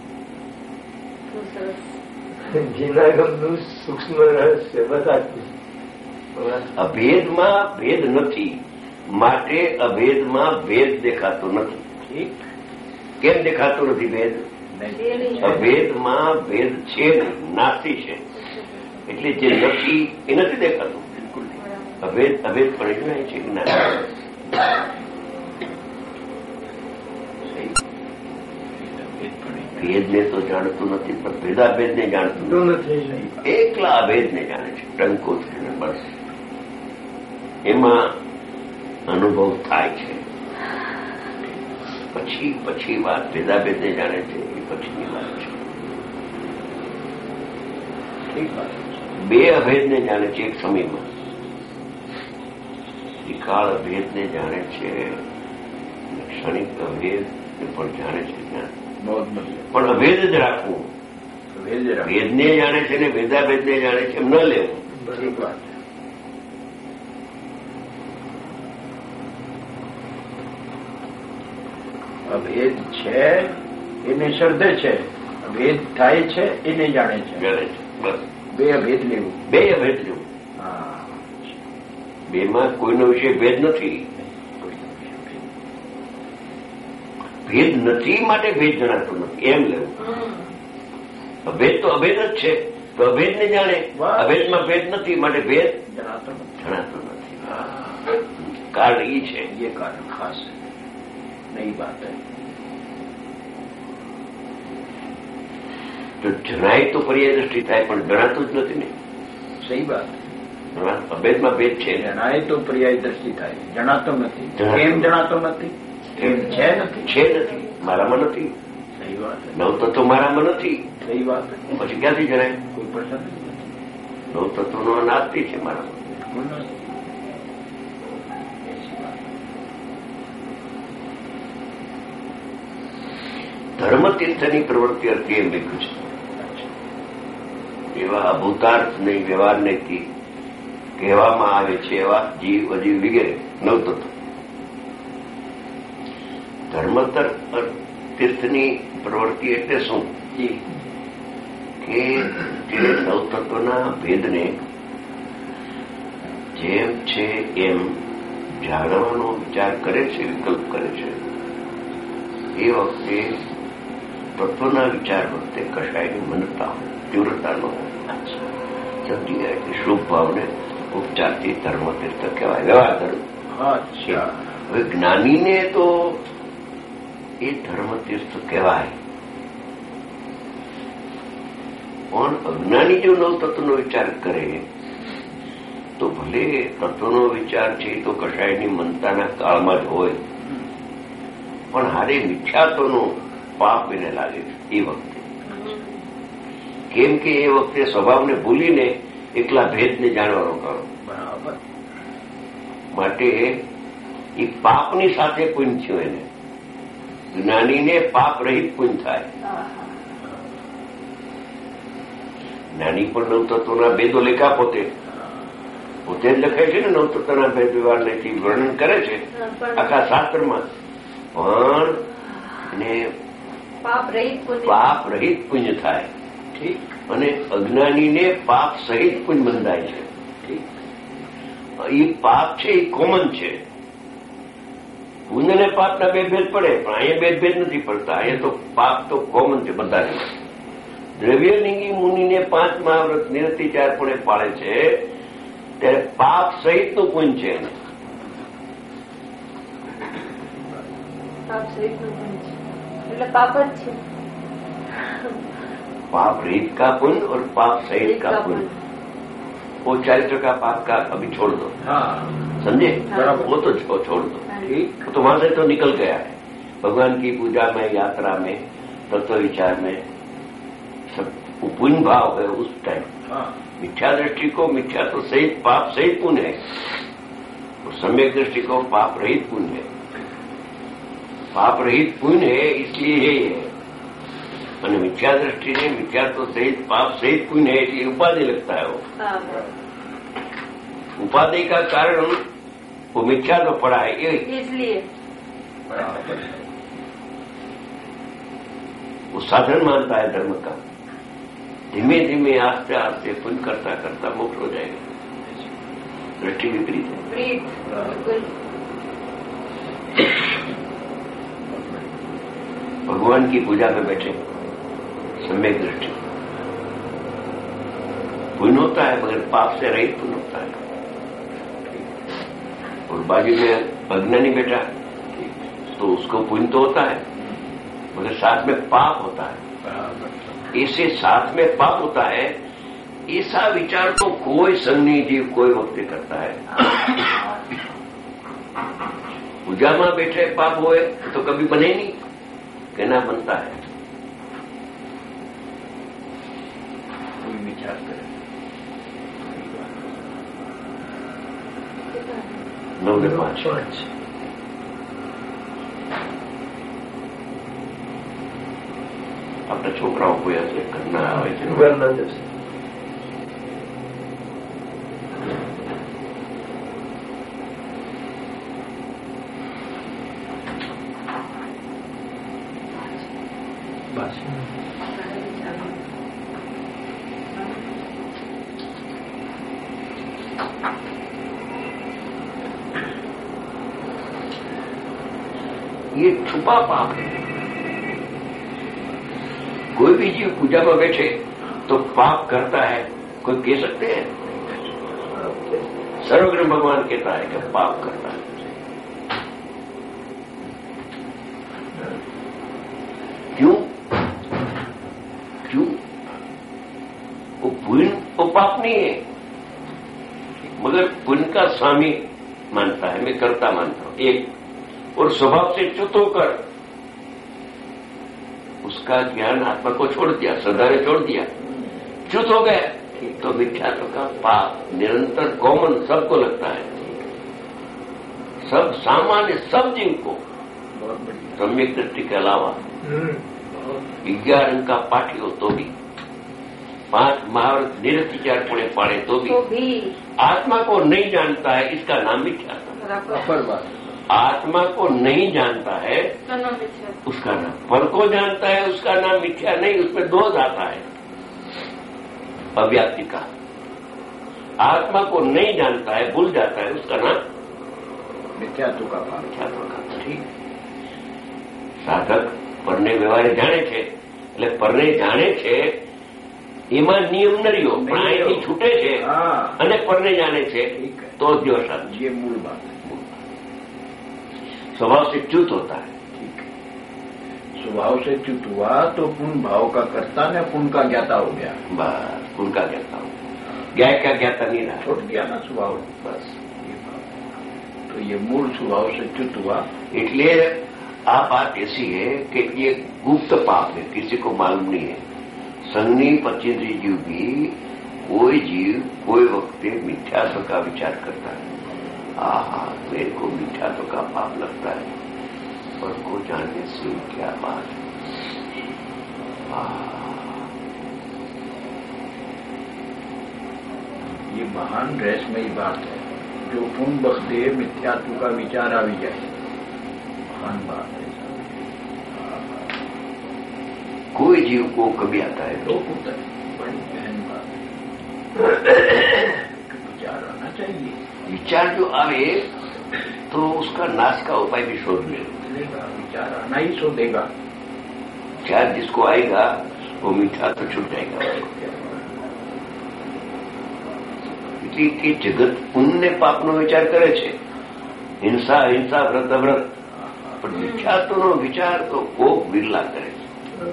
જીનાગમનું સૂક્ષ્મ રહસ્ય બતાવ્યું. અભેદમાં ભેદ નથી માટે અભેદમાં ભેદ દેખાતો નથી. કેમ દેખાતો નથી ભેદ? અભેદમાં ભેદ છે નહીં, નાસ્તી છે. એટલે જે નથી એ નથી દેખાતું. બિલકુલ અભેદ અભેદ પણ જણાય છે. જ્ઞાન ભેદને તો જાણતું નથી પણ ભેદાભેદને જાણતું નથી. એકલા અભેદને જાણે છે. ટંકો થઈને બસ એમાં અનુભવ થાય છે. પછી પછી વાત ભેદાભેદને જાણે છે એ પછીની વાત છે. બે અભેદને જાણે છે એક સમયમાં. ત્રિકાળ અભેદને જાણે છે, ક્ષણિક અભેદ પણ જાણે છે. પણ અભેદ જ રાખવું. ભેદને જાણે છે ને ભેદાભેદને જાણે છે એમ ન લેવું. અભેદ છે એને શ્રદ્ધે છે, ભેદ થાય છે એને જાણે છે. જાણે છે બસ. બે અભેદ લેવું. બે અભેદ લેવું. બેમાં કોઈનો વિષય ભેદ નથી. ભેદ નથી માટે ભેદ જણાતો નથી એમ લેવું. અભેદ તો અભેદ જ છે તો અભેદને જાણે. અભેદમાં ભેદ નથી માટે ભેદ જણાતો નથી. કારણ એ છે. એ કારણ ખાસ નઈ બાત હૈ. તો જણાય તો પર્યાય દ્રષ્ટિ થાય પણ જણાતું જ નથી ને. સહી વાત. અભેદમાં ભેદ છે. જણાય તો પર્યાય દ્રષ્ટિ થાય, જણાતો નથી. કેમ જણાતો નથી? એમ છે નથી. છે નથી. મારામાં નથી. સહી વાત. નવતત્વ મારામાં નથી. સહી વાત. પછી ક્યાંથી જણાય? કોઈ પ્રસંગ નથી. નવતત્વનો અનાદથી છે મારામાં. બિલકુલ નથી. ધર્મતીર્થની પ્રવૃત્તિ અર્થે એમ લખ્યું છે. એવા અભૂતાર્થ નહીં, વ્યવહાર નહીં કહેવામાં આવે છે એવા જીવ અજીવ વગેરે નવતત્વ. ધર્મતર તીર્થની પ્રવૃત્તિ એટલે શું? કે જે નવતત્વના ભેદને જેમ છે એમ જાણવાનો વિચાર કરે છે, વિકલ્પ કરે છે. એ વખતે તત્વના વિચાર વખતે કશાયની મનતા તીવ્રતા ન સમજી જાય કે શુભ ભાવને ઉપચારથી ધર્મતીર્થ કહેવાય. વ્યવહાર ધર્મ. હવે જ્ઞાનીને તો એ ધર્મતીર્થ કહેવાય. પણ અજ્ઞાની જો નવ તત્વનો વિચાર કરે તો ભલે તત્વનો વિચાર છે તો કશાયની મનતાના કાળમાં જ હોય પણ હારે મિથ્યાત્વનો પાપ એને લાગે છે એ વખતે. કેમ કે એ વખતે સ્વભાવને ભૂલીને એકલા ભેદને જાણવાનો કરો. બરાબર. માટે એ પાપની સાથે પુણ્ય થયું. એને જ્ઞાનીને પાપ રહિત પુણ્ય થાય. જ્ઞાની પણ નવતત્વના ભેદો લેખા પોતે પોતે જ લખાય છે ને. નવતત્વના ભેદ વ્યવહારથી વર્ણન કરે છે આખા શાસ્ત્રમાં. પણ એને પાપ રહિત પુણ્ય થાય. ઠીક. અને અજ્ઞાનીને પાપ સહિત પુણ્ય બંધાય છે. ઠીક. એ પાપ છે એ કોમન છે. પુણ્ય ને પાપના બે ભેદ પડે પણ અહીંયા બે ભેદ નથી પડતા. અહીંયા તો પાપ તો કોમન છે બધાને. દ્રવ્યલિંગી મુનિને પાંચ મહાવ્રત નિરતિચારપણે પાળે છે ત્યારે પાપ સહિતનું પુણ્ય છે. એને પાપ સહિતનું પુણ્ય છે એટલે પાપ જ છે. पाप रहित का पुण्य और पाप सहित का पुण्य. वो चारित्र का पाप का अभी छोड़ दो. समझे? वो तो छोड़ दो. ठीक. तो वहां से तो निकल गया है. भगवान की पूजा में, यात्रा में, तत्व विचार में सब पुण्य भाव है उस टाइम. मिथ्या दृष्टि को मिथ्या तो सहित पाप सहित पुण्य है. सम्यक दृष्टि को पाप रहित पुण्य है। पाप रहित पुण्य है इसलिए यही है। मैंने मिथ्या दृष्टि ने मिथ्यात्व सहित पाप सहित पुण्य है इसलिए उपाधि लगता है वो। उपाधि का कारण वो मिथ्यात्व पड़ा है इसलिए वो साधन मानता है धर्म का। धीमे धीमे आस्ते आस्ते पुण्य करता करता मुक्त हो जाएगा। दृष्टि विपरीत है। भगवान की पूजा में बैठे सम्यक दृष्टि पुण्य होता है मगर पाप से रहित पुण्य होता है। और बाजू में अज्ञानी बैठा तो उसको पुण्य तो होता है मगर साथ में पाप होता है। इसे साथ में पाप होता है ऐसा विचार तो कोई संगी जीव कोई वक्त करता है। पूजा में बैठे पाप होए तो कभी बने नहीं, कहना बनता है। कोई विचार करे नौ ने पांच अपने छोकराओं को ऐसे करना करना जैसे ये छुपा पाप है। कोई भी जीव पूजा में बैठे तो पाप करता है, कोई कह सकते हैं? सर्वज्ञ भगवान कहता है कि पाप करता है। क्यों क्यों वो पुण्य वो पाप नहीं है मगर पुण्य का स्वामी मानता है, मैं करता मानता हूं एक। और स्वभाव से च्युत होकर उसका ज्ञान आत्मा को छोड़ दिया, श्रद्धा ने छोड़ दिया, च्युत हो गए तो मिथ्यात्व का पाप निरंतर कॉमन सबको लगता है। सब सामान्य सब जीव को सम्यक दृष्टि के अलावा ग्यारह रंग का पाठी हो तो भी, पांच महाभारत निरत विचार पड़े पाड़े तो भी, तो भी आत्मा को नहीं जानता है इसका नाम मिथ्यात्व। आत्मा को नहीं जानता है उसका नाम, फल को जानता है उसका नाम मिथ्या नहीं, उसमें दोष आता है अव्याप्ति का। आत्मा को नहीं जानता है भूल जाता है उसका नाम मिथ्यात्व का पाप। मिथ्यात्व का ठीक। સાધક પરને વ્યવહારે જાણે છે એટલે પરને જાણે છે એમાં નિયમ ન રહ્યો પણ અહીંથી છૂટે છે અને પરને જાણે છે તો દિવસ ये मूल बात है। स्वभाव से च्युत होता है। ठीक है, स्वभाव से च्युत हुआ तो पुण्य भाव का कर्ता ने पुण्य का ज्ञाता हो गया। बस पुण्य का ज्ञाता हो, ज्ञाय का ज्ञाता नहीं रहा, छोड़ दिया ना स्वभाव। बस तो ये मूल स्वभाव से च्युत हुआ। इसलिए आ बात ऐसी है कि ये गुप्त पाप है, किसी को मालूम नहीं है। संगी पच्चीसी जीव भी कोई जीव कोई वक्त मिथ्यात्व का विचार करता है। आहा मेरे को मिथ्यात्व का पाप लगता है, पर को जानने से क्या बात है। ये महान रहस्यमयी बात है जो पुण्य बख्ते मिथ्यात्व का विचार आ भी जाए, महान बात है। कोई जीव को कभी आता है तो पुत्र बड़ी गहन बात है। विचार आना चाहिए। विचार जो आवे तो उसका नाश का उपाय भी शोध लेगा, विचार आना ही शोधेगा। विचार जिसको आएगा वो मीठा तो छूट जाएगा। એટલે કે જગત પુણ્ય પાપનો વિચાર કરે છે, હિંસા હિંસા વ્રત વ્રત, પણ મિથ્યાત્વનો વિચાર તો કોક બિરલા કરે છે।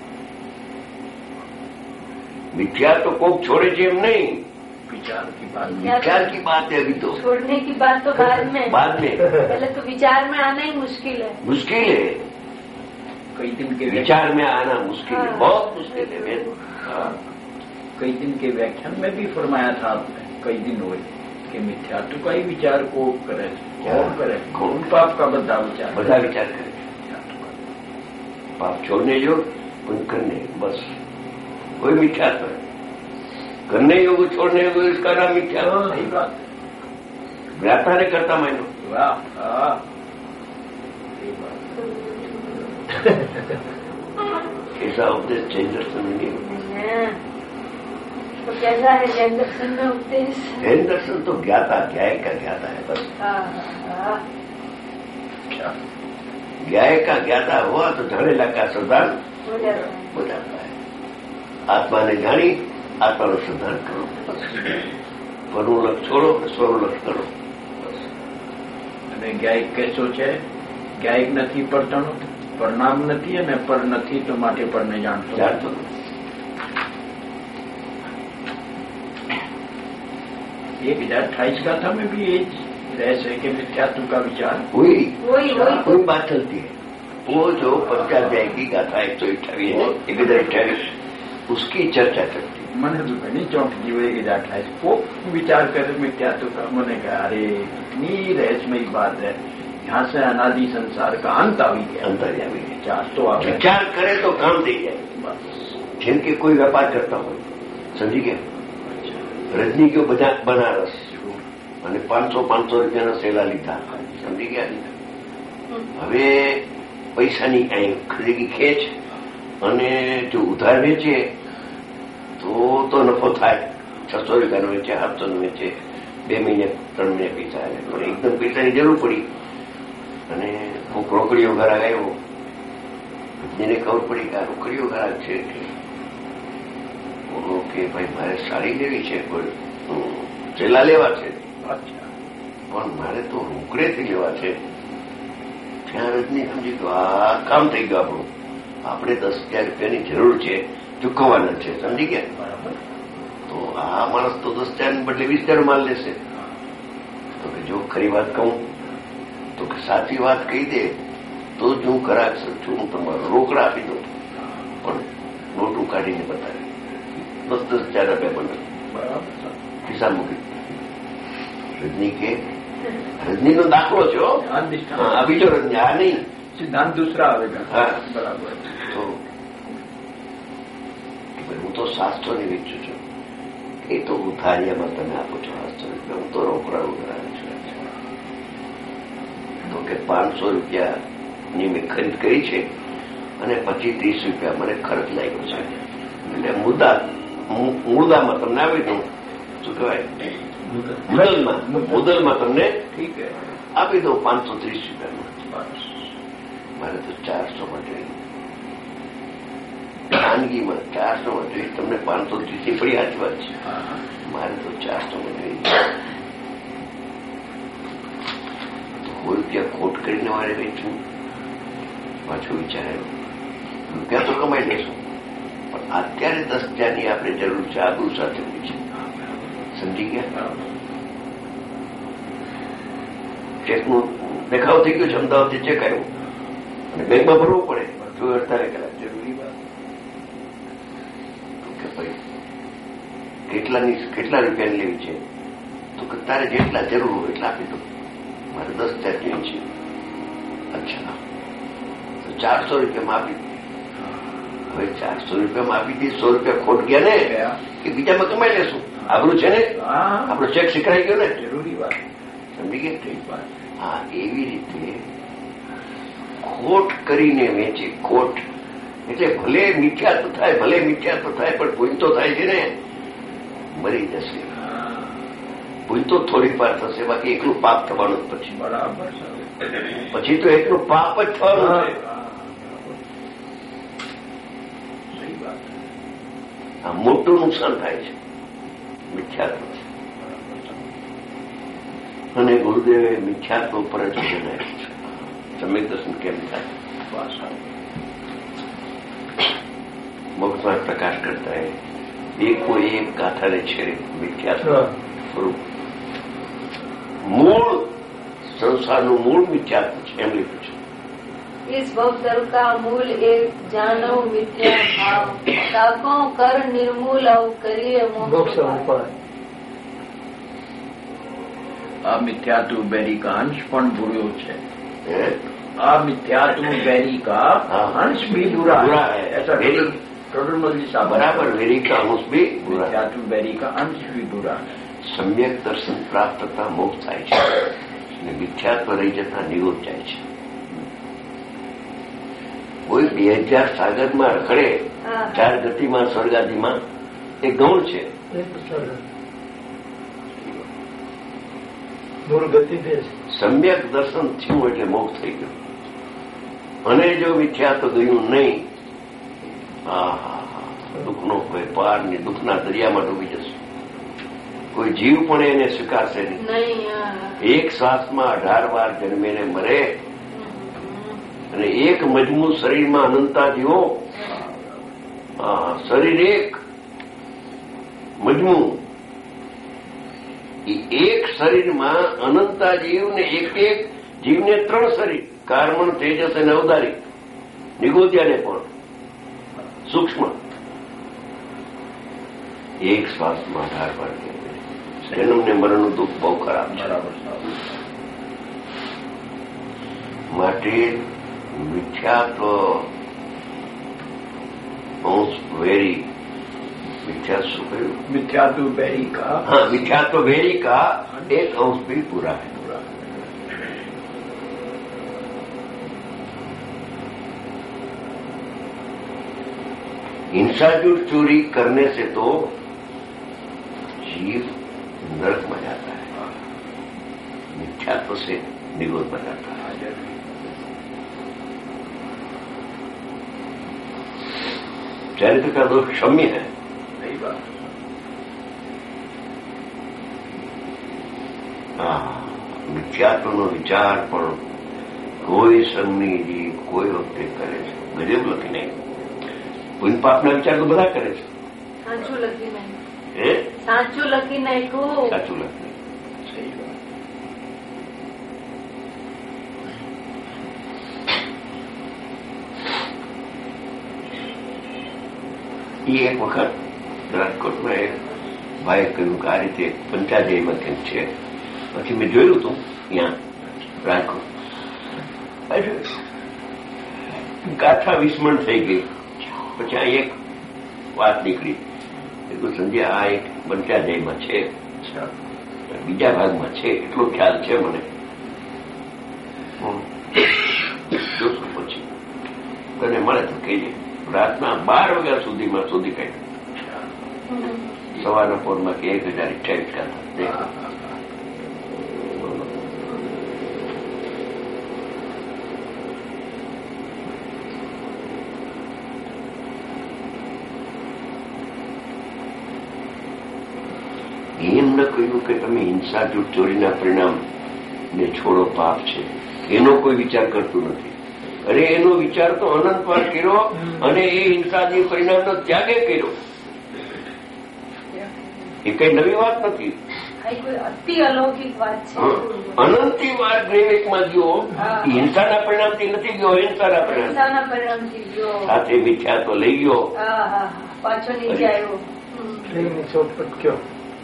मिथ्या तो कोक छोड़े जी हम नहीं, विचार की बात विचार की बात है। अभी तो छोड़ने की बात तो बाद में बाद में पहले तो विचार में आना ही मुश्किल है। मुश्किल है, कई दिन के विचार में आना मुश्किल है, हाँ। बहुत मुश्किल है वेद। कई दिन के व्याख्यान में भी फरमाया था आपने, कई दिन हुए कि मिथ्यात्व का ही विचार को करे, कौन करे? कौन पाप का बदा विचार? बदा विचार करे। पाप छोड़ने योग, उन करने, बस कोई मिथ्यात्व है। करने योग, छोड़ने योग, इसका नाम मिथ्यात्व। सही बात है। ज्ञाता ने करता मानो। वाह, ऐसा उपदेश जैन दर्शन में नहीं होता। तो कैसा है जैन दर्शन में उपदेश? जैन दर्शन तो ज्ञाता, ज्ञाय का ज्ञाता है बस। ज्ञाय का ज्ञाता हुआ तो जानेला का श्रद्धान हो जाता है। आत्मा ने जानी, आत्मा नो श्रद्धान करो, પરનું લક્ષ છોડો, સ્વરું લક્ષ કરો. અને ગાયક કેસો છે, ગાયક નથી પરતણો, પરનામ નથી અને પર નથી તો માટે પરને જાણતો જાણતો एक हजार अट्ठाईस गाथा में भी ये रहस्य है कि मिथ्यात्व का विचार वही वही वही कोई बात चलती है. वो जो पंचाध्याय की गाथा एक सौ अट्ठावीस है, एक हजार अट्ठाईस, उसकी चर्चा करती है. मैंने तो नहीं चौंक दी वो एक हजार अट्ठाईस वो विचार कर मिथ्यात्व का. मैंने कहा अरे इतनी रहस्यमयी बात है, यहाँ से अनादि संसार का अंत आ गया. अंत आ गया विचार तो आ गया. विचार करे तो काम दे जाए. જેમ કે કોઈ વેપાર કરતા હોય, સમજી ગયા, રજની ગયો બનારસ અને પાંચસો પાંચસો રૂપિયાના સેલા લીધા, સમજી ગયા. હવે પૈસાની અહીં ખરીદી ખેંચ અને જો ઉધાર વેચે તો તો નફો થાય. છસો રૂપિયાનો વેચે, સાતસો નું વેચે, બે મહિને ત્રણ મહિને પૈસા આવે. પણ એકદમ પૈસાની જરૂર પડી અને હું રોકડીઓ ઘરાક આવ્યો. જેને ખબર પડી કે આ રોકડીઓ ઘરાક છે કે ભાઈ મારે સાડી લેવી છે, કોઈ ચેલા લેવા છે, પણ મારે તો રોકડેથી લેવા છે. ત્યાં રજની સમજી ગયો આ કામ થઈ ગયું આપણું. આપણે દસ હજાર રૂપિયાની જરૂર છે, ચૂકવવાના છે, સમજી ગયા. તો આ માણસ તો દસ હજાર બદલે વીસ હજાર માલ લેશે. તો કે જો ખરી વાત કહું તો કે સાચી વાત કહી દે તો જ હું કરાક છું, હું તમારો રોકડા આપી દઉં, પણ નોટું કાઢીને બતાવી દસ દસ હજાર રૂપિયા બને ખિસ્સા મૂકી. રજની કે રજની નો દાખલો છે, આ બીજો રજની, આ નહીં. સિદ્ધાંત દૂસરા આવેગા. હા બરાબર. તો હું તો શાસ્ત્રોની વેચું છું, એ તો ઉધારિયામાં તમે આપો છો શાસ્ત્રો રૂપિયા, હું તો રોકડા ઉધારું છું. તો કે પાંચસો રૂપિયાની મેં ખરીદ કરી છે અને પછી ત્રીસ રૂપિયા મને ખર્ચ લાગ્યો છે, એટલે મુદ્દા મુદ્દામાં તમને આપી દઉં. શું કહેવાય, મુદલમાં મુદલમાં તમને આપી દઉં પાંચસો ત્રીસ રૂપિયામાં. મારે તો ચારસો માં જોઈએ, ખાનગીમાં ચારસો માં જોઈએ. તમને પાંચસો ત્રીસની પડી સાચી વાત છે, મારે તો ચારસો માં જોઈએ. રૂપિયા ખોટ કરીને મારે વેચવું. પાછું વિચારે રૂપિયા તો કમાઈ લેશું, પણ અત્યારે દસ હજારની આપણે જરૂર છે, આબરૂ સાથે છે, સમજી ગયા. ચેકનું દેખાવ થઈ ગયો છે, અમદાવાદથી ચેક આવ્યો અને બેંકમાં ભરવું પડે, જો અડતાલીસ કલાક જરૂરી વાત. તો કે ભાઈ કેટલાની કેટલા રૂપિયાની લેવી છે, તો કે તારે જેટલા જરૂર હોય એટલા આપી દો, મારે દસ હજાર જોઈએ છે. અચ્છા, તો ચારસો રૂપિયામાં આપી દે. હવે ચારસો રૂપિયામાં આપી દે, સો રૂપિયા ખોટ ગયા ને કે બીજામાં કમાઈ લેશું. આપણું છે ને, આપણો ચેક શીખરાઈ ગયો ને, જરૂરી વાત. સમજી ગયા. હા, એવી રીતે ખોટ કરીને વેચે. ખોટ એટલે ભલે મિથ્યા તો થાય, ભલે મિથ્યા તો થાય, પણ ભૂલ તો થાય છે ને, મરી જશે. ભૂલ તો થોડી વાર થશે, બાકી એકલું પાપ થવાનું જ પછી. બરાબર. પછી તો એકલું પાપ જ થવાનું છે. આ મોટું નુકસાન થાય છે મિથ્યાત્વ. અને ગુરુદેવે મિથ્યાત્વ ઉપર જ જણાવ્યું છે. સમ્યક દર્શન કેમ થાય? મોક્ષમાં પ્રકાશ કરતા એ કોઈ એક ગાથાને છેડે મિથ્યાત્વ સ્વરૂપ. મૂળ સંસારનું મૂળ મિથ્યાત્વ છે, એમ લીધું છે. इस भवतल का मूल एक जानो मिथ्या भाव, ताको कर निर्मूल अव करिए मोक्ष उपाय. આ મિથ્યાતુ બેરી કા અંશ પણ બુરો છે. આ મિથ્યાતુ બેરી કા અંશ भी बुरा है. ऐसा टोडरमल साहब बराबर. वेरी का अंश भी बुरा. मिथ्यातु बेरी का अंश भी बुरा है. સમ્યક દર્શન પ્રાપ્ત થતા મોક્ષ થાય છે અને મિથ્યાત્વ રહી જતા નિરોધ જાય છે. કોઈ બે હજાર સાગરમાં રખડે ચાર ગતિમાં સ્વર્ગાદીમાં એ ગૌણ છે. સમ્યક દર્શન થયું એટલે મોક્ષ થઈ ગયો. અને જો મિથ્યાત્વ ગયું નહીં, હા હા હા દુઃખનો કોઈ પાર નહીં, દુઃખના દરિયામાં ડૂબી જશે. કોઈ જીવ પણ એને સ્વીકારશે નહીં. એક શ્વાસમાં અઢાર વાર જન્મેને મરે અને એક મજમૂ શરીરમાં અનંતા જીવો. શરીર એક મજમૂ, એક શરીરમાં અનંતા જીવ ને એક એક જીવને ત્રણ શરીર, કાર્મણ, તેજસ અને અવતારી, નિગોત્યાને પણ સૂક્ષ્મ. એક શ્વાસમાં અઢાર વાર જન્મ ને મરણનું દુઃખ બહુ ખરાબ છે. માટે મિથ્યાત્વ અંશ વેરી મિથ્યા શું કહ્યું? मिथ्यातु बेरी का. हाँ, मिथ्यात्व वेरी का एक अंश भी पूरा है. हिंसा जो चोरी करने से तो जीव नरक में जाता है, मिथ्यात्व से निरोध बन जाता है. चरित्र का दोष क्षम्य है. सही बात. हाँ, મિથ્યાત્વનો વિચાર પણ કોઈ સંગની જીવ કોઈ વખતે કરે છે. ગજબ લખી નહીં. પુણ્ય પાપના વિચાર તો બધા કરે છે. સાચું લખી નહીં. હે? સાચું લખી નાખ્યું. સાચું લખી. सही बात. એ એક વખત રાજકોટમાં એક ભાઈ કહ્યું કે આ રીતે પંચાજયમાં કેમ છે. પછી મેં જોયું હતું ત્યાં રાજકોટ ગાથા વિસ્મરણ થઈ ગઈ. પછી આ એક વાત નીકળી કે સંધ્યા આ એક પંચાજયમાં છે, બીજા ભાગમાં છે, એટલો ખ્યાલ છે મને. જોશું પછી તને મળે તો કહીએ. રાતના બાર વાગ્યા સુધીમાં શોધી કાઢ્યું. સવારના પોરમાં કે એક હજાર અઠ્યાવીસ હતા. એમ ન કહ્યું કે તમે હિંસા જૂઠ ચોરીના પરિણામ ને છોડો, પાપ છે, એનો કોઈ વિચાર કરતું નથી. અરે એનો વિચાર તો અનંત વાર કર્યો અને એ હિંસાથી પરિણામનો ત્યાગે કર્યો. એ કઈ નવી વાત નથી. અતિ અલૌકિક વાત છે. અનંતી વાર ગ્રેવેકમાં ગયો, હિંસાના પરિણામથી નથી ગયો, હિંસાના પરિણામથી ગયો. સાથે મિથ્યાત્વ લઈ ગયો, પાછો નીચે આવ્યો, ચોપટ કયો.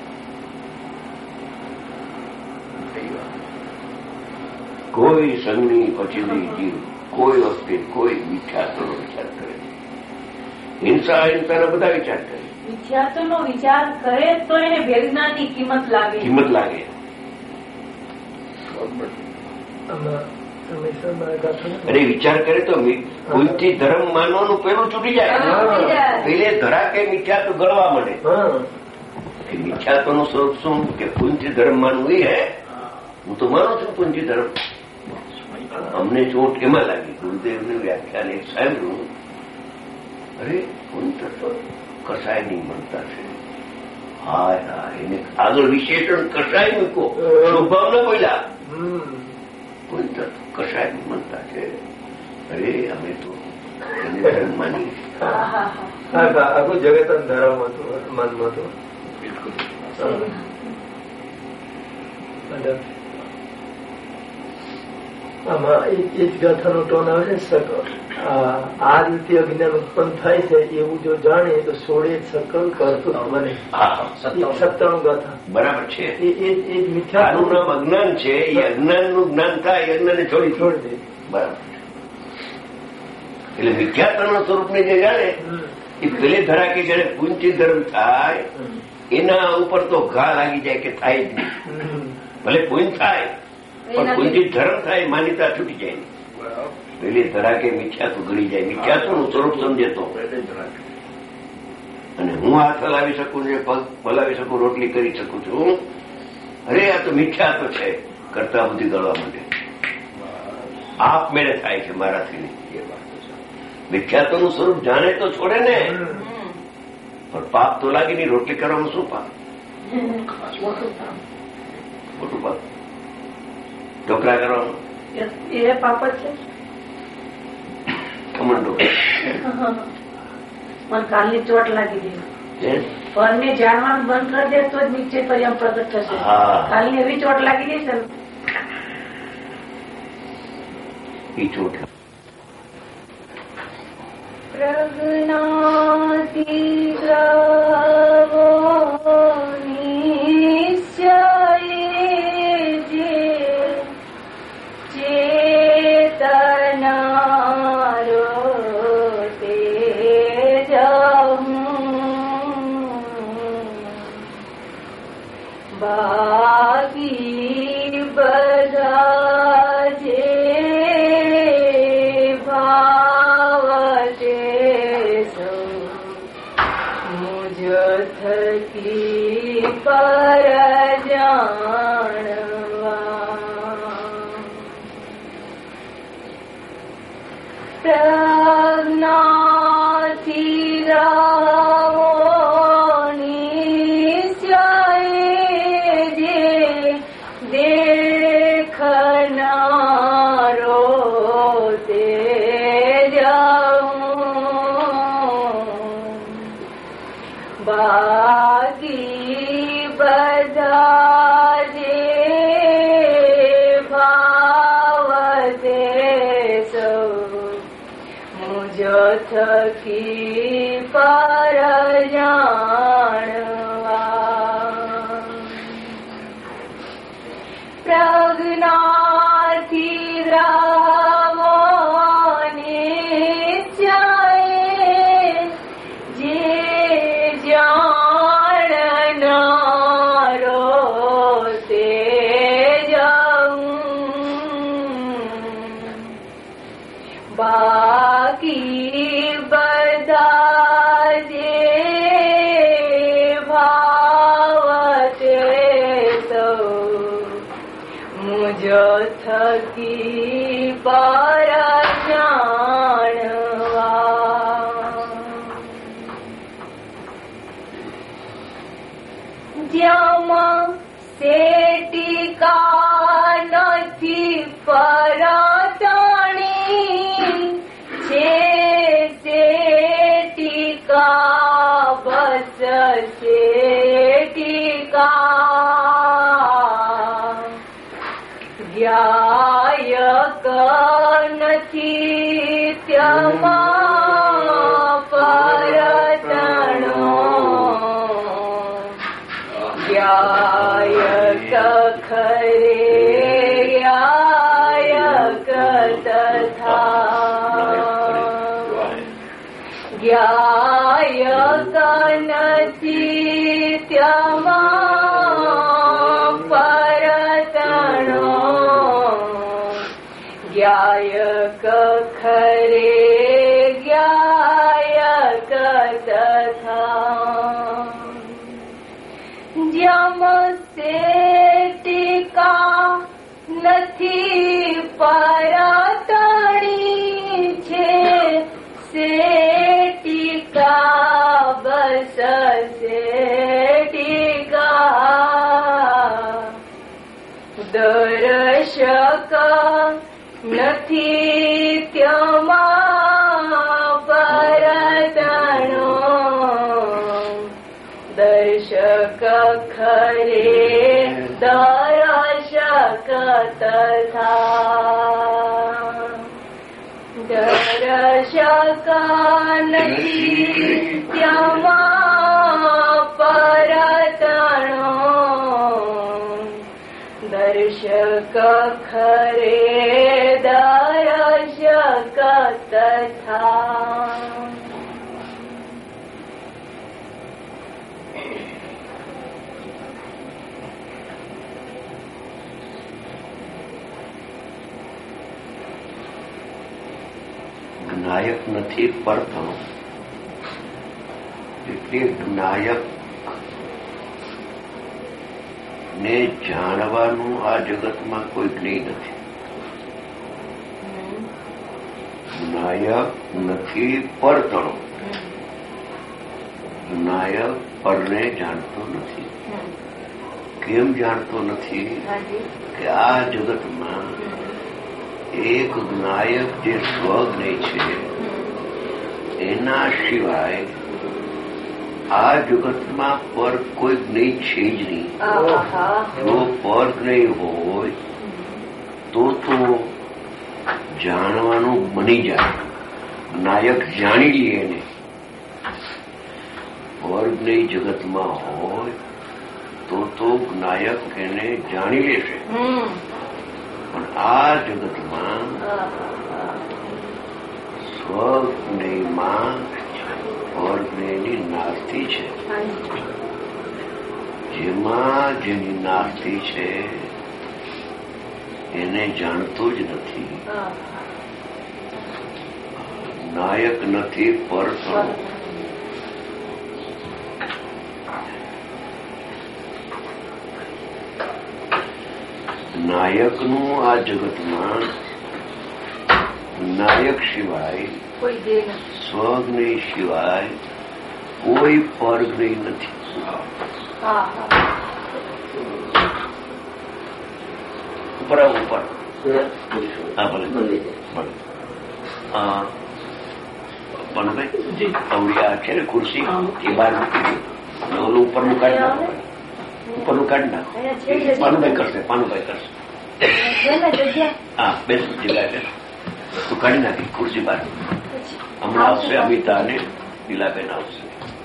કોઈ સંગની પછીની જીવ કોઈ વખતે કોઈ મિથ્યાત્વનો વિચાર કરે. હિંસા હિંસાના બધા વિચાર કરે. મિથ્યાત્વનો વિચાર કરે તો એને વેદનાની કિંમત લાગે. કિંમત લાગે. અરે વિચાર કરે તો કોઈથી ધર્મ માનવાનું પેલું છૂટી જાય. પેલે ધરા કે મિથ્યાત્વ ગળવા મળે. મિથ્યાત્વનું સ્વરૂપ શું કે પુંજી ધર્મ માનવું એ હે. હું તો માનું છું પુંજી ધર્મ. અમને ચોટ એમાં લાગી. ગુરુદેવની વ્યાખ્યાન એક સાંભળ્યું. અરે પુંજ તત્વ કસાય નહીં મળતા છે. હાય હા, એને આગળ વિશેષણ કસાય મૂકો, સ્વભાવ ન બોલ્યા. પુંજ તત્વ કસાય નહીં મળતા છે. અરે અમે તો એને ધર્મ માની. આખું જગત ધર્મ હતું, મનમાં હતું. બિલકુલ. આમાં એ જ ગાથાનો ટોન આવે છે. સકલ આ રીતે અજ્ઞાન ઉત્પન્ન થાય છે એવું જો જાણે તો સોળે સકલ કરતું બને. સત્તાણું ગાથા બરાબર છે. એ જ મિથ્યાનું નામ અજ્ઞાન છે. એ અજ્ઞાનનું જ્ઞાન થાય અજ્ઞાનને છોડી છોડી દે. બરાબર. એટલે મિથ્યાત્વના સ્વરૂપને જે જાણે એ પેલે ધરાકે જયારે પુંચી ધર્મ થાય એના ઉપર તો ઘા લાગી જાય કે થાય જ નહીં. ભલે પુંજ થાય પણ પુંજી ધર્મ થાય માન્યતા છૂટી જાય. પેલી ધરાકે મિથ્યાત્વ ગળી જાય. મિથ્યાત્વનું સ્વરૂપ સમજે તો અને હું હાથ હલાવી શકું છું, પગ હલાવી શકું, રોટલી કરી શકું છું. અરે આ તો મિથ્યાત્વ છે કરતા બુદ્ધિ ગળવા માટે આપમેળે થાય છે મારાથી નહીં. એ વાત મિથ્યાત્વનું સ્વરૂપ જાણે તો છોડે ને. પણ પાપ તો લાગે નહીં. રોટલી કરવામાં શું પાપ? મોટું પાપ. ઢોકળા કરવાનું એ પાપ જ છે. ખમણ ઢોકળા મને કાલની ચોટ લાગી ગઈ. પરને જાણવાનું બંધ કરી દે તો જ નિશ્ચય પરિણામ પ્રગટ થશે. કાલની એવી ચોટ લાગી ગઈ છે એ ચોટ. પ્રજ્ઞાતિ દ્રવો નિશ્ચયે જે ચેતનારો તે બાકી બધા જે થકી પર જાણવા પ્રજ્ઞાથી રાવો નિશ્ચયે જે દેખનારો તે બાકી બધા જે ભાવ તે સૌ મુજ થકી પર જાણવા પ્રજ્ઞાથી દ્રવો નિશ્ચયે જે જાણનારો તે બાકી બધા જે ભાવ તે સૌ મુજ થકી પર જાણવા જ્યાં સેટિકા નથી પરતણી છે સેટિકા બસ સેટિકા ગાયક નથી ત્યમાં પરતણો ગાયક ખરે ગાયક તથા ગાયક નથી ત્યમાં પરતણો ગાયક ખરે ગાયક તથા જમ સેટિકા નથી પરતણી છે સેટિકા બસ સેટિકા દર્શક નથી ત્યમાં પરતણો દર્શક ખરે દર્શક તથા દર્શક નથી ત્યામાં પરતણો દર્શક ખરે દર્શક તથા જ્ઞાયક નથી પરતણો એટલે જ્ઞાયક ને જાણવાનું આ જગતમાં કોઈ જ્ઞેય નથી. જ્ઞાયક નથી પરતણો. જ્ઞાયક પરને જાણતો નથી. કેમ જાણતો નથી? કે આ જગતમાં એક જ્ઞાયક જે સ્વજ્ઞેય છે એના સિવાય આ જગતમાં પર કોઈ જ્ઞેય છે જ નહીં. જો પર જ્ઞેય હોય તો તો જાણવાનું બની જાય. જ્ઞાયક જાણી લે એને. પર જ્ઞેય જગતમાં હોય તો તો જ્ઞાયક એને જાણી લેશે. પણ આ જગતમાં સ્વજ્ઞેયમાં પરજ્ઞેયની નાસ્તિ છે. જેમાં જેની નાસ્તિ છે એને જાણતો જ નથી. નાયક નથી પરતણો. નાયકનું આ જગતમાં નાયક સિવાય સ્વજ્ઞેય સિવાય કોઈ પરજ્ઞેય નથી. ઉપર ઉપર હા ભલે ભલે પનુભાઈ અવળિયા છે ને ખુરશી એ બહાર મૂકી દો. ઓલું ઉપરનું કાઢી નાખો. ઉપરનું કાઢી નાખો. પાનુભાઈ કરશે પાનુભાઈ કરશે. હા બેસ જગ્યાએ બેસ. તું કાઢી નાખી ખુરશી બહાર. હમણાં આવશે અમિતા અને લીલાબેન આવશે.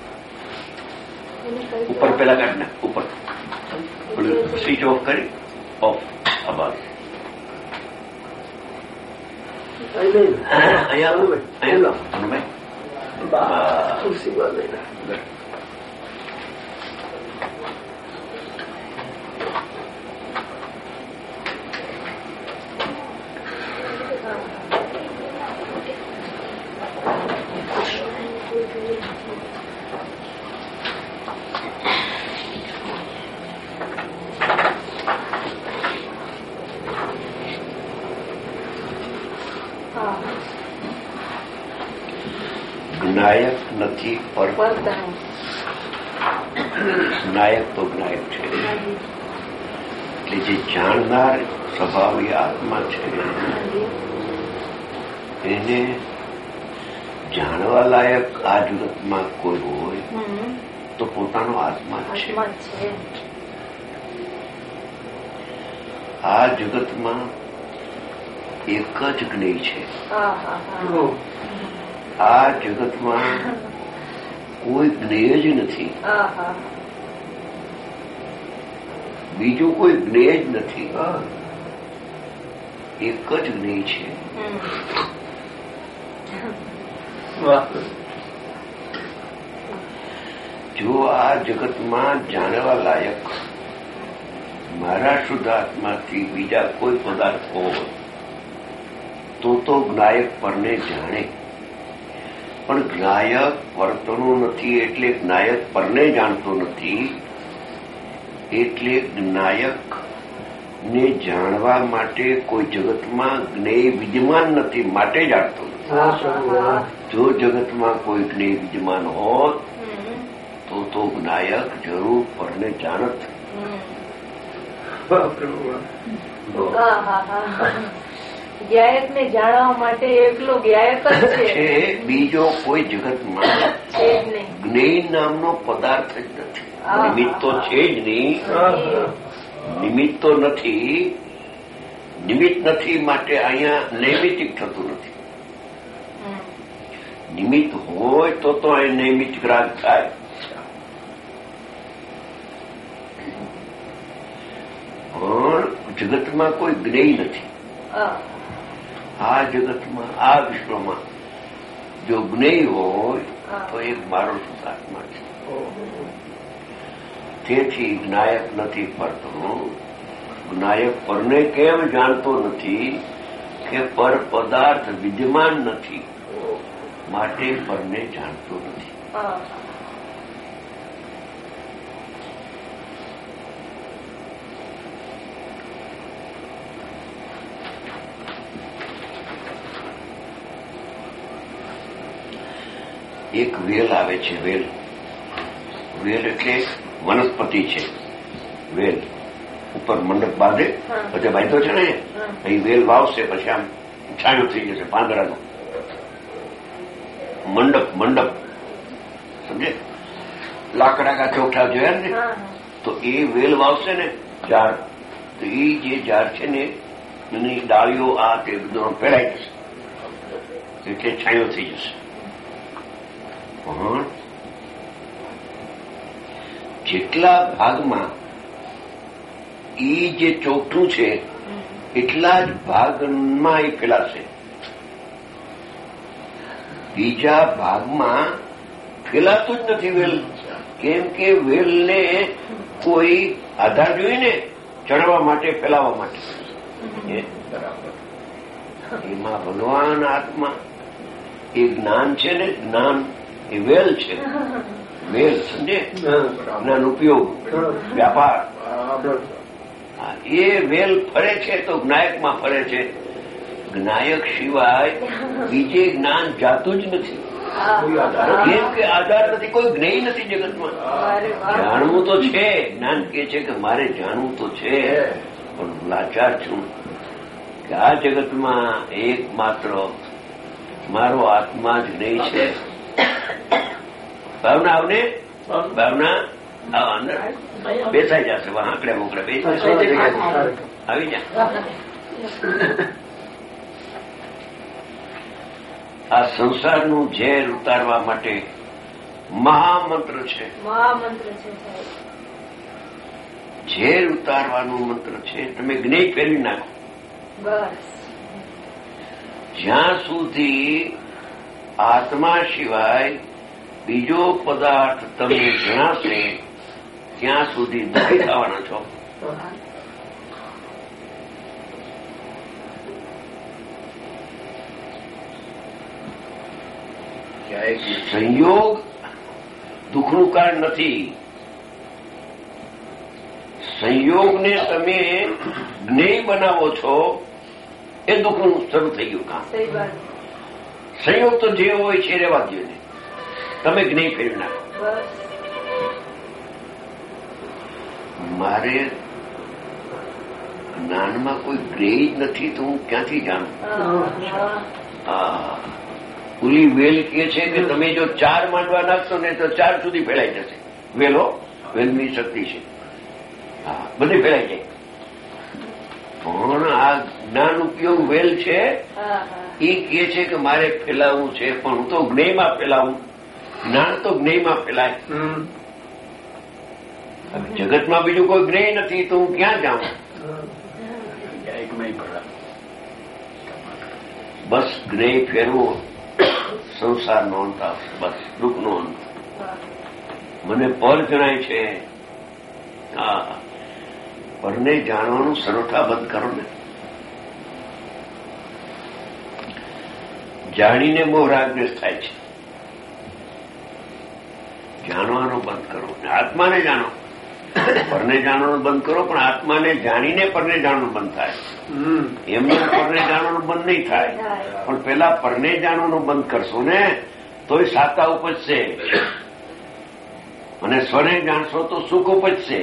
ઉપર પેલા કાઢી નાખ. ઉપર સ્વિચ ઓફ કરી ઓફ. આભાર. અહીંયા અહીંયા પાનુભાઈ ખુરશી બહાર લઈ જ્ઞાયક નથી પરતણો. જ્ઞાયક તો જ્ઞાયક છે એટલે જે જાણનાર સ્વભાવી આત્મા છે એને જાણવા લાયક આ જગતમાં કોઈ હોય તો પોતાનો આત્મા છે. આ જગતમાં એક જ જ્ઞેય છે. આ જગતમાં કોઈ જ્ઞેય જ નથી. બીજું કોઈ જ્ઞેય જ નથી. એક જ જ્ઞેય છે. જો આ જગતમાં જાણવા લાયક મારા શુદ્ધ આત્માથી બીજા કોઈ પદાર્થ હોય તો તો જ્ઞાયક પરને જાણે. પણ જ્ઞાયક વર્તણું નથી એટલે જ્ઞાયક પરને જાણતો નથી. એટલે જ્ઞાયક ને જાણવા માટે કોઈ જગતમાં જ્ઞેય વિદ્યમાન નથી માટે જાણતો નથી. જો જગતમાં કોઈ જ્ઞેય વિદ્યમાન હોત તો તો જ્ઞાયક જરૂર પરને જાણત. જ્ઞાયક ને જાણવા માટે એકલો જ્ઞાયક જ છે. બીજો કોઈ જગતમાં જ્ઞેય નામનો પદાર્થ જ નથી. નિમિત્ત તો છે જ નહીં નિમિત્ત તો નથી, નિમિત્ત નથી માટે અહીંયા નૈમિતિક થતું નથી. નિમિત્ત હોય તો તો અહીં નૈમિતિક રાગ થાય. પણ જગતમાં કોઈ જ્ઞેય નથી. આ જગતમાં, આ વિશ્વમાં જો જ્ઞેય હોય તો એક મારો શુદ્ધાત્મા છે. તેથી જ્ઞાયક નથી ફરતો. જ્ઞાયક પરને કેમ જાણતો નથી કે પર પદાર્થ વિદ્યમાન નથી, માટે પરને જાણતો નથી. એક વેલ આવે છે. વેલ વેલ એટલે વનસ્પતિ છે. વેલ ઉપર મંડપ બાંધે પછી બાંધો છે ને, એ વેલ વાવશે પછી આમ છાંયો થઈ જશે પાંદડાનો. મંડપ મંડપ સમજે, લાકડા કા ચોકઠા જોયા ને, તો એ વેલ વાવશે ને ઝાડ, તો એ જે ઝાડ છે ને એની ડાળીઓ આ તે બધું ફેલાઈ જશે, એટલે છાંયો થઈ જશે. પણ જેટલા ભાગમાં એ જે ચોકઠું છે એટલા જ ભાગમાં એ ફેલાશે. બીજા ભાગમાં ફેલાતું જ નથી વેલ, કેમ કે વેલને કોઈ આધાર જોઈએ ને ચડવા માટે, ફેલાવવા માટે. એમાં ભગવાન આત્મા એ જ્ઞાન છે ને, જ્ઞાન એ વેલ છે. વેલ સમજે, જ્ઞાન ઉપયોગ, વ્યાપાર. એ વેલ ફરે છે તો જ્ઞાયકમાં ફરે છે. જ્ઞાયક સિવાય બીજે જ્ઞાન જાતું જ નથી, કેમ કે આધાર નથી, કોઈ જ્ઞેય નથી જગતમાં. જાણવું તો છે, જ્ઞાન કે છે કે મારે જાણવું તો છે, પણ લાચાર છું કે આ જગતમાં એકમાત્ર મારો આત્મા જ જ્ઞેય છે. ભાવના આવને, ભાવના આવ અંદર બેસાઈ જશે, આંકડે મોકડે બેસી આવી જા. આ સંસારનું ઝેર ઉતારવા માટે મહામંત્ર છે. મહામંત્ર છે. ઝેર ઉતારવાનું મંત્ર છે. તમે જ્ઞેય ફેરવી નાખો. બસ જ્યાં સુધી આત્મા સિવાય બીજો પદાર્થ તમને જણાશે ત્યાં સુધી દુઃખી થવાના છો. સંયોગ દુઃખનું કારણ નથી. સંયોગને તમે જ્ઞેય બનાવો છો એ દુઃખનું શરૂ થઈ ગયું કામ. સંયોગ તો જે હોય છે રેવા દો ને, તમે જ્ઞેય ફેરવી નાખો. મારે જ્ઞાનમાં કોઈ જ્ઞેય નથી તો હું ક્યાંથી જાણું? પુલી વેલ કે છે કે તમે જો ચાર માંડવા નાખશો ને તો ચાર સુધી ફેલાઈ જશે. વેલો વેલની શક્તિ છે, હા બધી ફેલાઈ જાય. પણ આ જ્ઞાન ઉપયોગ વેલ છે, એ કે છે કે મારે ફેલાવવું છે, પણ હું તો જ્ઞેયમાં ફેલાવું. જ્ઞાન તો જ્ઞેયમાં ફેલાય. જગતમાં બીજું કોઈ જ્ઞેય નથી તો હું ક્યાં જાઉં? બસ જ્ઞેય ફેરવો, સંસારનો અંત આવશે. બસ દુઃખનો અંત. મને પર જણાય છે, હા પરને જાણવાનું સરળતા બંધ કરો ને. જાણીને મોહ રાગદ્વેષ થાય છે. જાણવાનું બંધ કરો, આત્માને જાણો. પરને જાણવાનું બંધ કરો, પણ આત્માને જાણીને પરને જાણવાનું બંધ થાય. એમને પરને જાણવાનું બંધ નહીં થાય, પણ પેલા પરને જાણવાનું બંધ કરશો ને તોય સાતા ઉપજશે, અને સ્વને જાણશો તો સુખ ઉપજશે.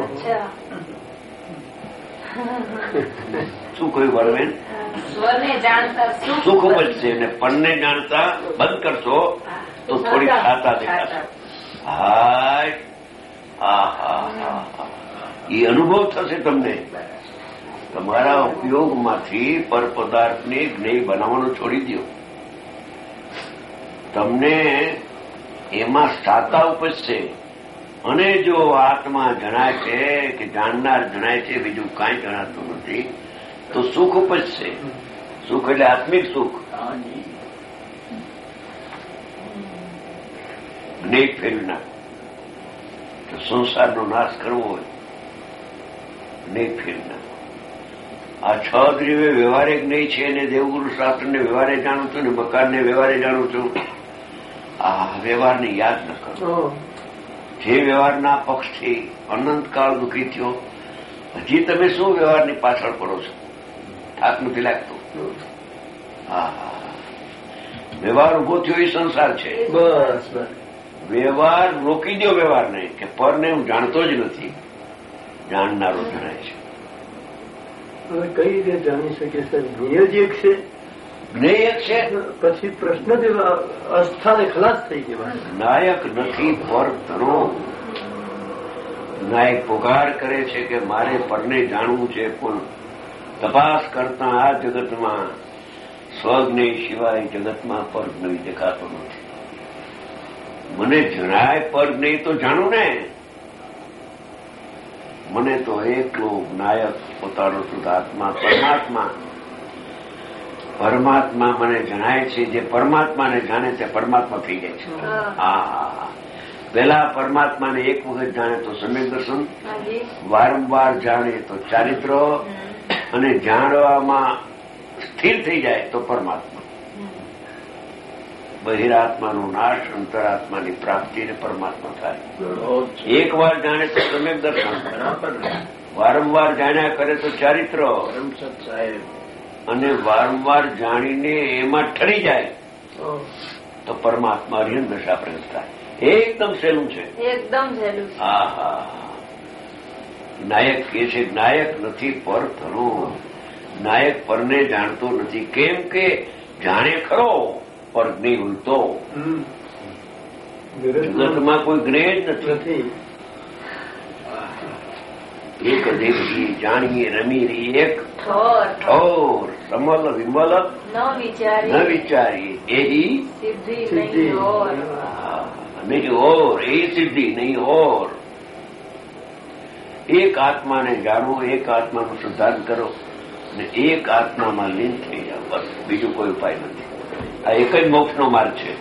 શું કહ્યું બળવેન? સ્વને જાણતા સુખ ઉપજશે, અને પરને જાણતા બંધ કરશો તો થોડી સાતા દેખાશે. હાય હા હા હા એ અનુભવ થશે તમને. તમારા ઉપયોગમાંથી પર પદાર્થને જ્ઞેય બનાવવાનું છોડી દો. તમને એમાં સાતા ઉપજશે. અને જો આત્મા જણાય છે કે જાણનાર જણાય છે, બીજું કાંઈ જણાતું નથી, તો સુખ ઉપજશે. સુખ એટલે આત્મિક સુખ. જ્ઞેય ફેરવી નાખો. તો સંસારનો નાશ કરવો હોય, જ્ઞેય ફેરવી નાખો. આ છ દ્રવ્ય વ્યવહારે જ્ઞેય છે, અને દેવગુરુ શાસ્ત્રને વ્યવહારે જાણું છું, ને બકારને વ્યવહારે જાણું છું. આ વ્યવહારને યાદ ન કરો. જે વ્યવહારના પક્ષથી અનંતકાળ દુઃખી થયો, હજી તમે શું વ્યવહારની પાછળ પડો છો? થાક નથી લાગતો? હા, વ્યવહાર ઉભો થયો એ સંસાર છે. બસ વ્યવહાર રોકી દો. વ્યવહારને કે પરને હું જાણતો જ નથી, જાણનારો જણાય છે. હવે કઈ રીતે જાણી શકીએ સર? જ્ઞેય જ એક છે, જ્ઞેય છે. પછી પ્રશ્ન જ અસ્થાને ખલાસ થઈ ગયા. નાયક નથી પર ધણો. નાયક પોકાર કરે છે કે મારે પરને જાણવું છે, પણ તપાસ કરતા આ જગતમાં સ્વજ્ઞેય સિવાય જગતમાં પર જ્ઞેય દેખાતો નથી. મને જણાય પર જ્ઞેય તો જાણું ને. મને તો એકલો નાયક પોતાનો શુદ્ધાત્મા પરમાત્મા પરમાત્મા મને જણાય છે. જે પરમાત્માને જાણે તે પરમાત્મા થઈ જાય છે. હા, પહેલા પરમાત્માને એક વખત જાણે તો સમ્યક દર્શન, વારંવાર જાણે તો ચારિત્ર, અને જાણવામાં સ્થિર થઈ જાય તો પરમાત્મા. બહિરાત્માનો નાશ, અંતરાત્માની પ્રાપ્તિ ને પરમાત્મા થાય. એક વાર જાણે તો સમ્યક દર્શન, વારંવાર જાણ્યા કરે તો ચારિત્ર, અને વારંવાર જાણીને એમાં ઠરી જાય તો પરમાત્મા હરિહર દશા પ્રગટ થાય. એકદમ સહેલું છે, એકદમ સહેલું. હા હા. નાયક કે છે નાયક નથી પર ધણો. નાયક પરને જાણતો નથી. કેમ કે જાણે ખરો, પર જ્ઞેય હોય તો. જગતમાં કોઈ જ્ઞેય જ નથી. એક દેખી જાણીએ રમી રહી એક ઠોર, સમલ વિમલ ન વિચારી એહી સિદ્ધિ નહીં ઓર. એ સિદ્ધિ નહીં ઓર. એક આત્માને જાણો, એક આત્માનું સુધાર કરો, અને એક આત્મામાં લીન થઈ જાઓ. બસ, બીજું કોઈ ઉપાય નથી. આ એક જ મોક્ષનો માર્ગ છે.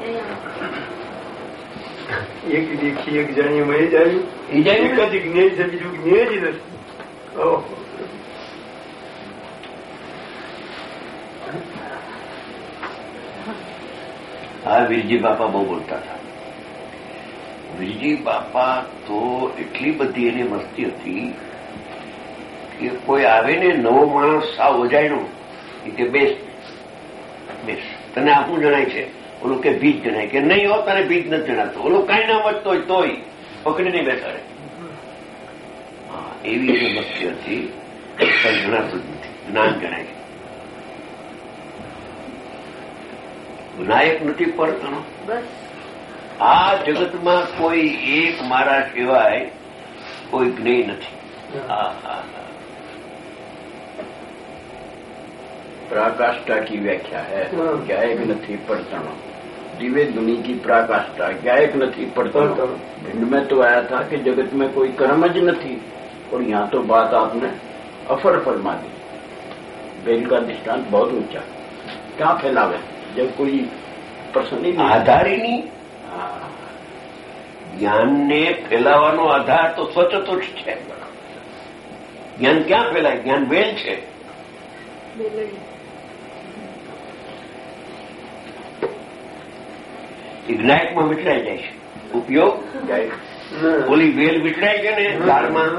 એક દેખી એક જાણીએ મળી જાય. એ જાય એક જ જ્ઞેય છે, બીજું જ્ઞેય જ નથી. હા, વીરજી બાપા બહુ બોલતા હતા. વીરજી બાપા તો એટલી બધી એની મસ્તી હતી કે કોઈ આવે ને નવો માણસ સાવ ઓજાયનો કે બેસ બેસ, તને આ શું જણાય છે? ઓલું કે બીજ જણાય. કે નહીં હો, તને બીજ નથી જણાતો. ઓલું કઈ ના વધતો હોય તોય પકડી નહીં બેસાડે. હા, એવી જે મસ્તી હતી, કઈ જણાતું જ નથી. જ્ઞાન જણાય છે. નાયક નથી પર ધણો. આ જગતમાં કોઈ એક મારા સિવાય કોઈ જ્ઞેય નથી. હા હા. पराकाष्ठा की व्याख्या है ज्ञायक नहीं पड़ताणो. दिव्य दुनी की पराकाष्ठा ज्ञायक नहीं पड़ताणो. भिंड में तो आया था कि जगत में कोई कर्म ज नहीं, और यहाँ तो बात आपने अफर फरमा दी. बेल का दृष्टांत बहुत ऊंचा. क्या फैलावे जब कोई प्रश्न नहीं आधारी नहीं. જ્ઞાનને ફેલાવાનો આધાર તો સ્વચતુષ્ટ છે. જ્ઞાન ક્યાં ફેલાય? જ્ઞાન વેલ છે. જ્ઞાયકમાં વિટરાઈ જાય છે. ઉપયોગ ઓલી વેલ વિટરાય છે ને ઝાડમાં,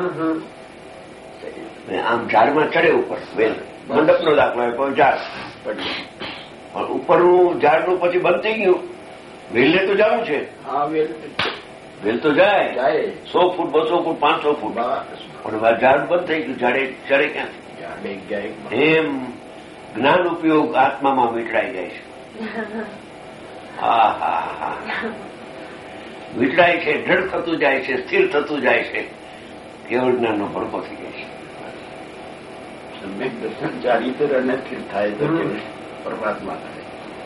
આમ ઝાડમાં ચડે ઉપર વેલ. મંડપનો દાખલો હોય, કોઈ ઝાડ પણ ઉપરનું ઝાડનું પછી બંધ થઈ ગયું. વેલને તો જવું છે. हाँ वेल વેલ તો જાય जाए સો ફૂટ, બસો ફૂટ, પાંચસો ફૂટ, પણ ઝાડ બંધ થઈ ગયું. ઝાડે ચડે ક્યાંથી? जाए जाए એમ જ્ઞાન ઉપયોગ આત્મામાં વીંટળાઈ જાય છે. હા હા હા, વીંટળાય છે, દ્રઢ થતું જાય છે, સ્થિર થતું જાય છે. કેવળ જ્ઞાનનો ભડકો થઈ જાય છે. સમ્યક દર્શન ચારિત્ર અને સ્થિર થાય તો પરમાત્મા થાય.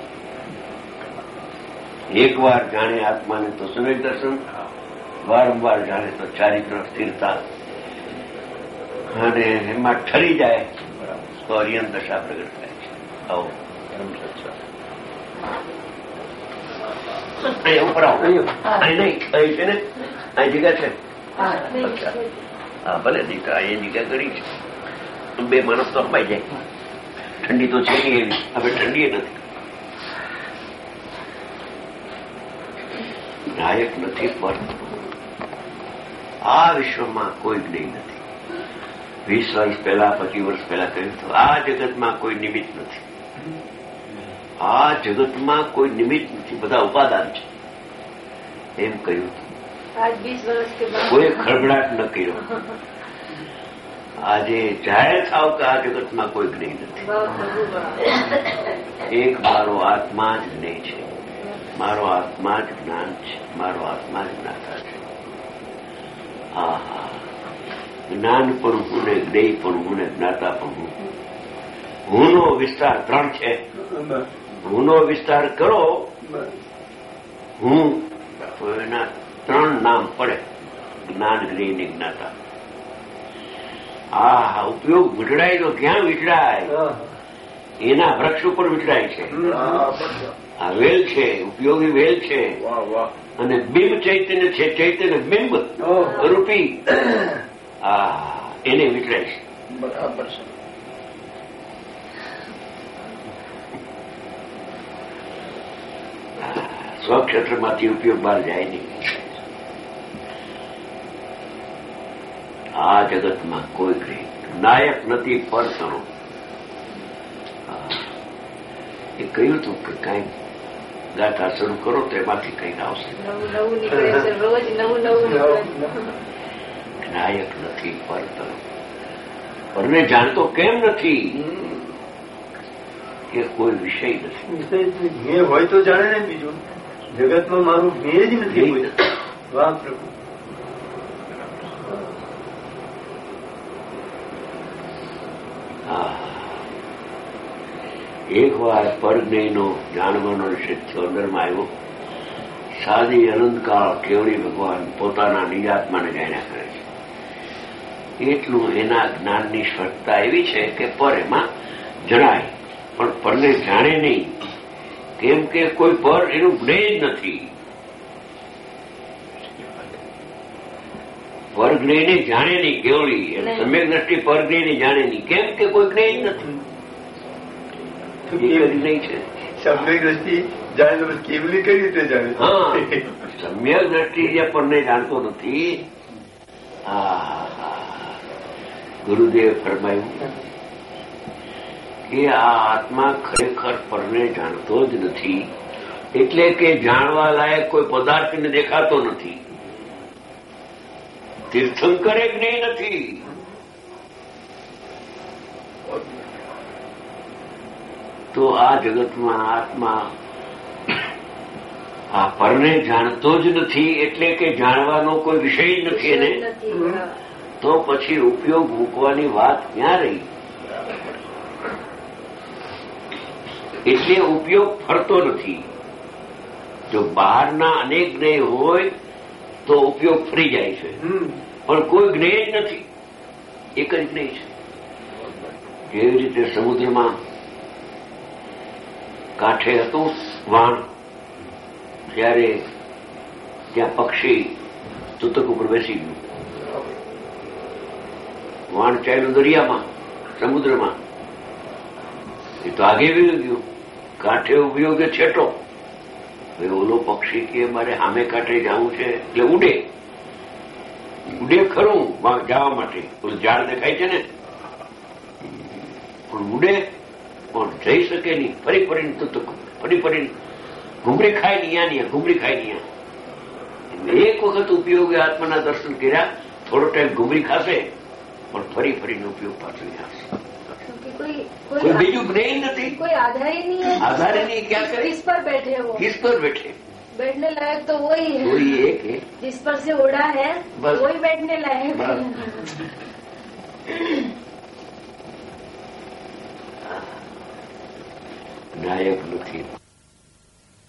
એક વાર જાણે આત્માને તો સમ્યક દર્શન, વારંવાર જાણે તો ચારિત્ર સ્થિરતા, અને એમાં ઠરી જાય તો અરિયન દશા પ્રગટ થાય છે. આવો પરમ સત્ય. અહીંયા ઉપર આવો. અહીં નહીં, અહીં છે ને, અહીં જગ્યા છે. હા ભલે દીકરા એ જગ્યા કરી છે. બે માણસ તો અપાઈ જાય. ઠંડી તો છે નહીં એવી, હવે ઠંડી નથી. નાયક નથી પર આ વિશ્વમાં કોઈ જ નહીં નથી. વીસ વર્ષ પહેલા, પચીસ વર્ષ પહેલા કહ્યું હતું આ જગતમાં કોઈ નિમિત્ત નથી. આ જગતમાં કોઈ નિમિત્ત નથી, બધા ઉપાદાન છે એમ કહ્યું હતું. કોઈ ખળભળાટ ન કર્યો. આજે જાહેર થાવ કે આ જગતમાં કોઈ જ્ઞેય નથી. એક મારો આત્મા જ જ્ઞેય છે, મારો આત્મા જ જ્ઞાન છે, મારો આત્મા જ જ્ઞાતા છે. હા હા, જ્ઞાન પણ હું ને જ્ઞેય પણ હું ને જ્ઞાતા પણ હું. હુંનો વિસ્તાર ત્રણ છે. હુંનો વિસ્તાર કરો હું તો એના ત્રણ નામ પડે: જ્ઞાન, જ્ઞેય ને જ્ઞાતા. આ ઉપયોગ વીટળાય તો ક્યાં વીટળાય? એના વૃક્ષ ઉપર વીટળાય છે. આ વેલ છે, ઉપયોગી વેલ છે. અને બિંબ ચૈતન્ય છે, ચૈતન્ય બિંબ રૂપી આ એને વીટળાય છે. બરાબર છે. સ્વક્ષેત્રમાંથી ઉપયોગ બહાર જાય નહીં. આ જગતમાં કોઈ નહીં. નાયક નથી પર તણો. એ કહ્યું હતું કે કઈક ગાથા શરૂ કરો તો એમાંથી કઈક આવશે. નાયક નથી પર તણો. પરને જાણતો કેમ નથી? કે કોઈ વિષય નથી. જ્ઞેય હોય તો જાણે ને. બીજું જગતમાં મારું જ્ઞેય જ નથી. વાહ પ્રભુ. એક વાર પરજ્ઞેયનો જાણવાનો નિષેધ થયો, અંદરમાં આવ્યો. સાદી અનંતકાળ કેવળી ભગવાન પોતાના નિજાત્માને જાણ્યા કરે છે. એટલું એના જ્ઞાનની સ્પષ્ટતા એવી છે કે પર એમાં જણાય, પણ પરને જાણે નહીં. કેમ કે કોઈ પર એનું જ્ઞેય જ નથી. પર જ્ઞેયને જાણે નહીં કેવળી. સમ્યક દ્રષ્ટિ પર જ્ઞેયને જાણે નહીં. કેમ કે કોઈ જ્ઞેય જ નથી. નહીં છે સમ્યક દ્રષ્ટિ જાણે તો કેવલી કઈ રીતે જાણે? હા, સમ્યક દ્રષ્ટિ જે પરને જાણતો નથી. હા, ગુરુદેવ ફરમાયું કે આ આત્મા ખરેખર પરને જાણતો જ નથી. એટલે કે જાણવા લાયક કોઈ પદાર્થને દેખાતો નથી. તીર્થંકરે જ્ઞેય નથી. તો આ જગતમાં આત્મા આ પરને જાણતો જ નથી. એટલે કે જાણવાનો કોઈ વિષય જ નથી એને. તો પછી ઉપયોગ મૂકવાની વાત ક્યાં રહી? એટલે ઉપયોગ ફરતો નથી. જો બહારના અનેક જ્ઞેય હોય તો ઉપયોગ ફરી જાય છે, પણ કોઈ જ્ઞેય જ નથી. એક જ જ્ઞેય છે. જેવી રીતે સમુદ્રમાં કાંઠે હતું વાણ, ત્યારે ત્યાં પક્ષી તૂતક ઉપર બેસી ગયું. વાણ ચાલ્યું દરિયામાં, સમુદ્રમાં. એ તો આગે વહી ગયું. કાંઠે ઉભ્યો કે છેટો. ઓલો પક્ષી કે મારે સામે કાંઠે જવું છે, એટલે ઉડે. ઉડે ખરું જવા માટે. ઓલું ઝાડ દેખાય છે ને, પણ ઉડે પણ જઈ શકે નહીં. ફરી ફરીને તૂતક, ફરી ફરીને ઘૂમરી ખાય ને અહીંયા ને ઘૂમરી ખાય ને અહીંયા. એક વખત ઉપયોગે આત્માના દર્શન કર્યા, થોડો ટાઈમ ઘૂમરી ખાશે, પણ ફરી ફરીને ઉપયોગ પાછો આવશે. કોઈ બીજું જ્ઞેય નથી. કોઈ આધારે નહીં. આધારે નહીં. ક્યાં કરે? કિસ પર બેઠે હો. કિસ પર બેઠે? बैठने लायक तो वही है, वही एक है जिस पर से उड़ा है बस। वही बैठने लायक है। નાયક નથી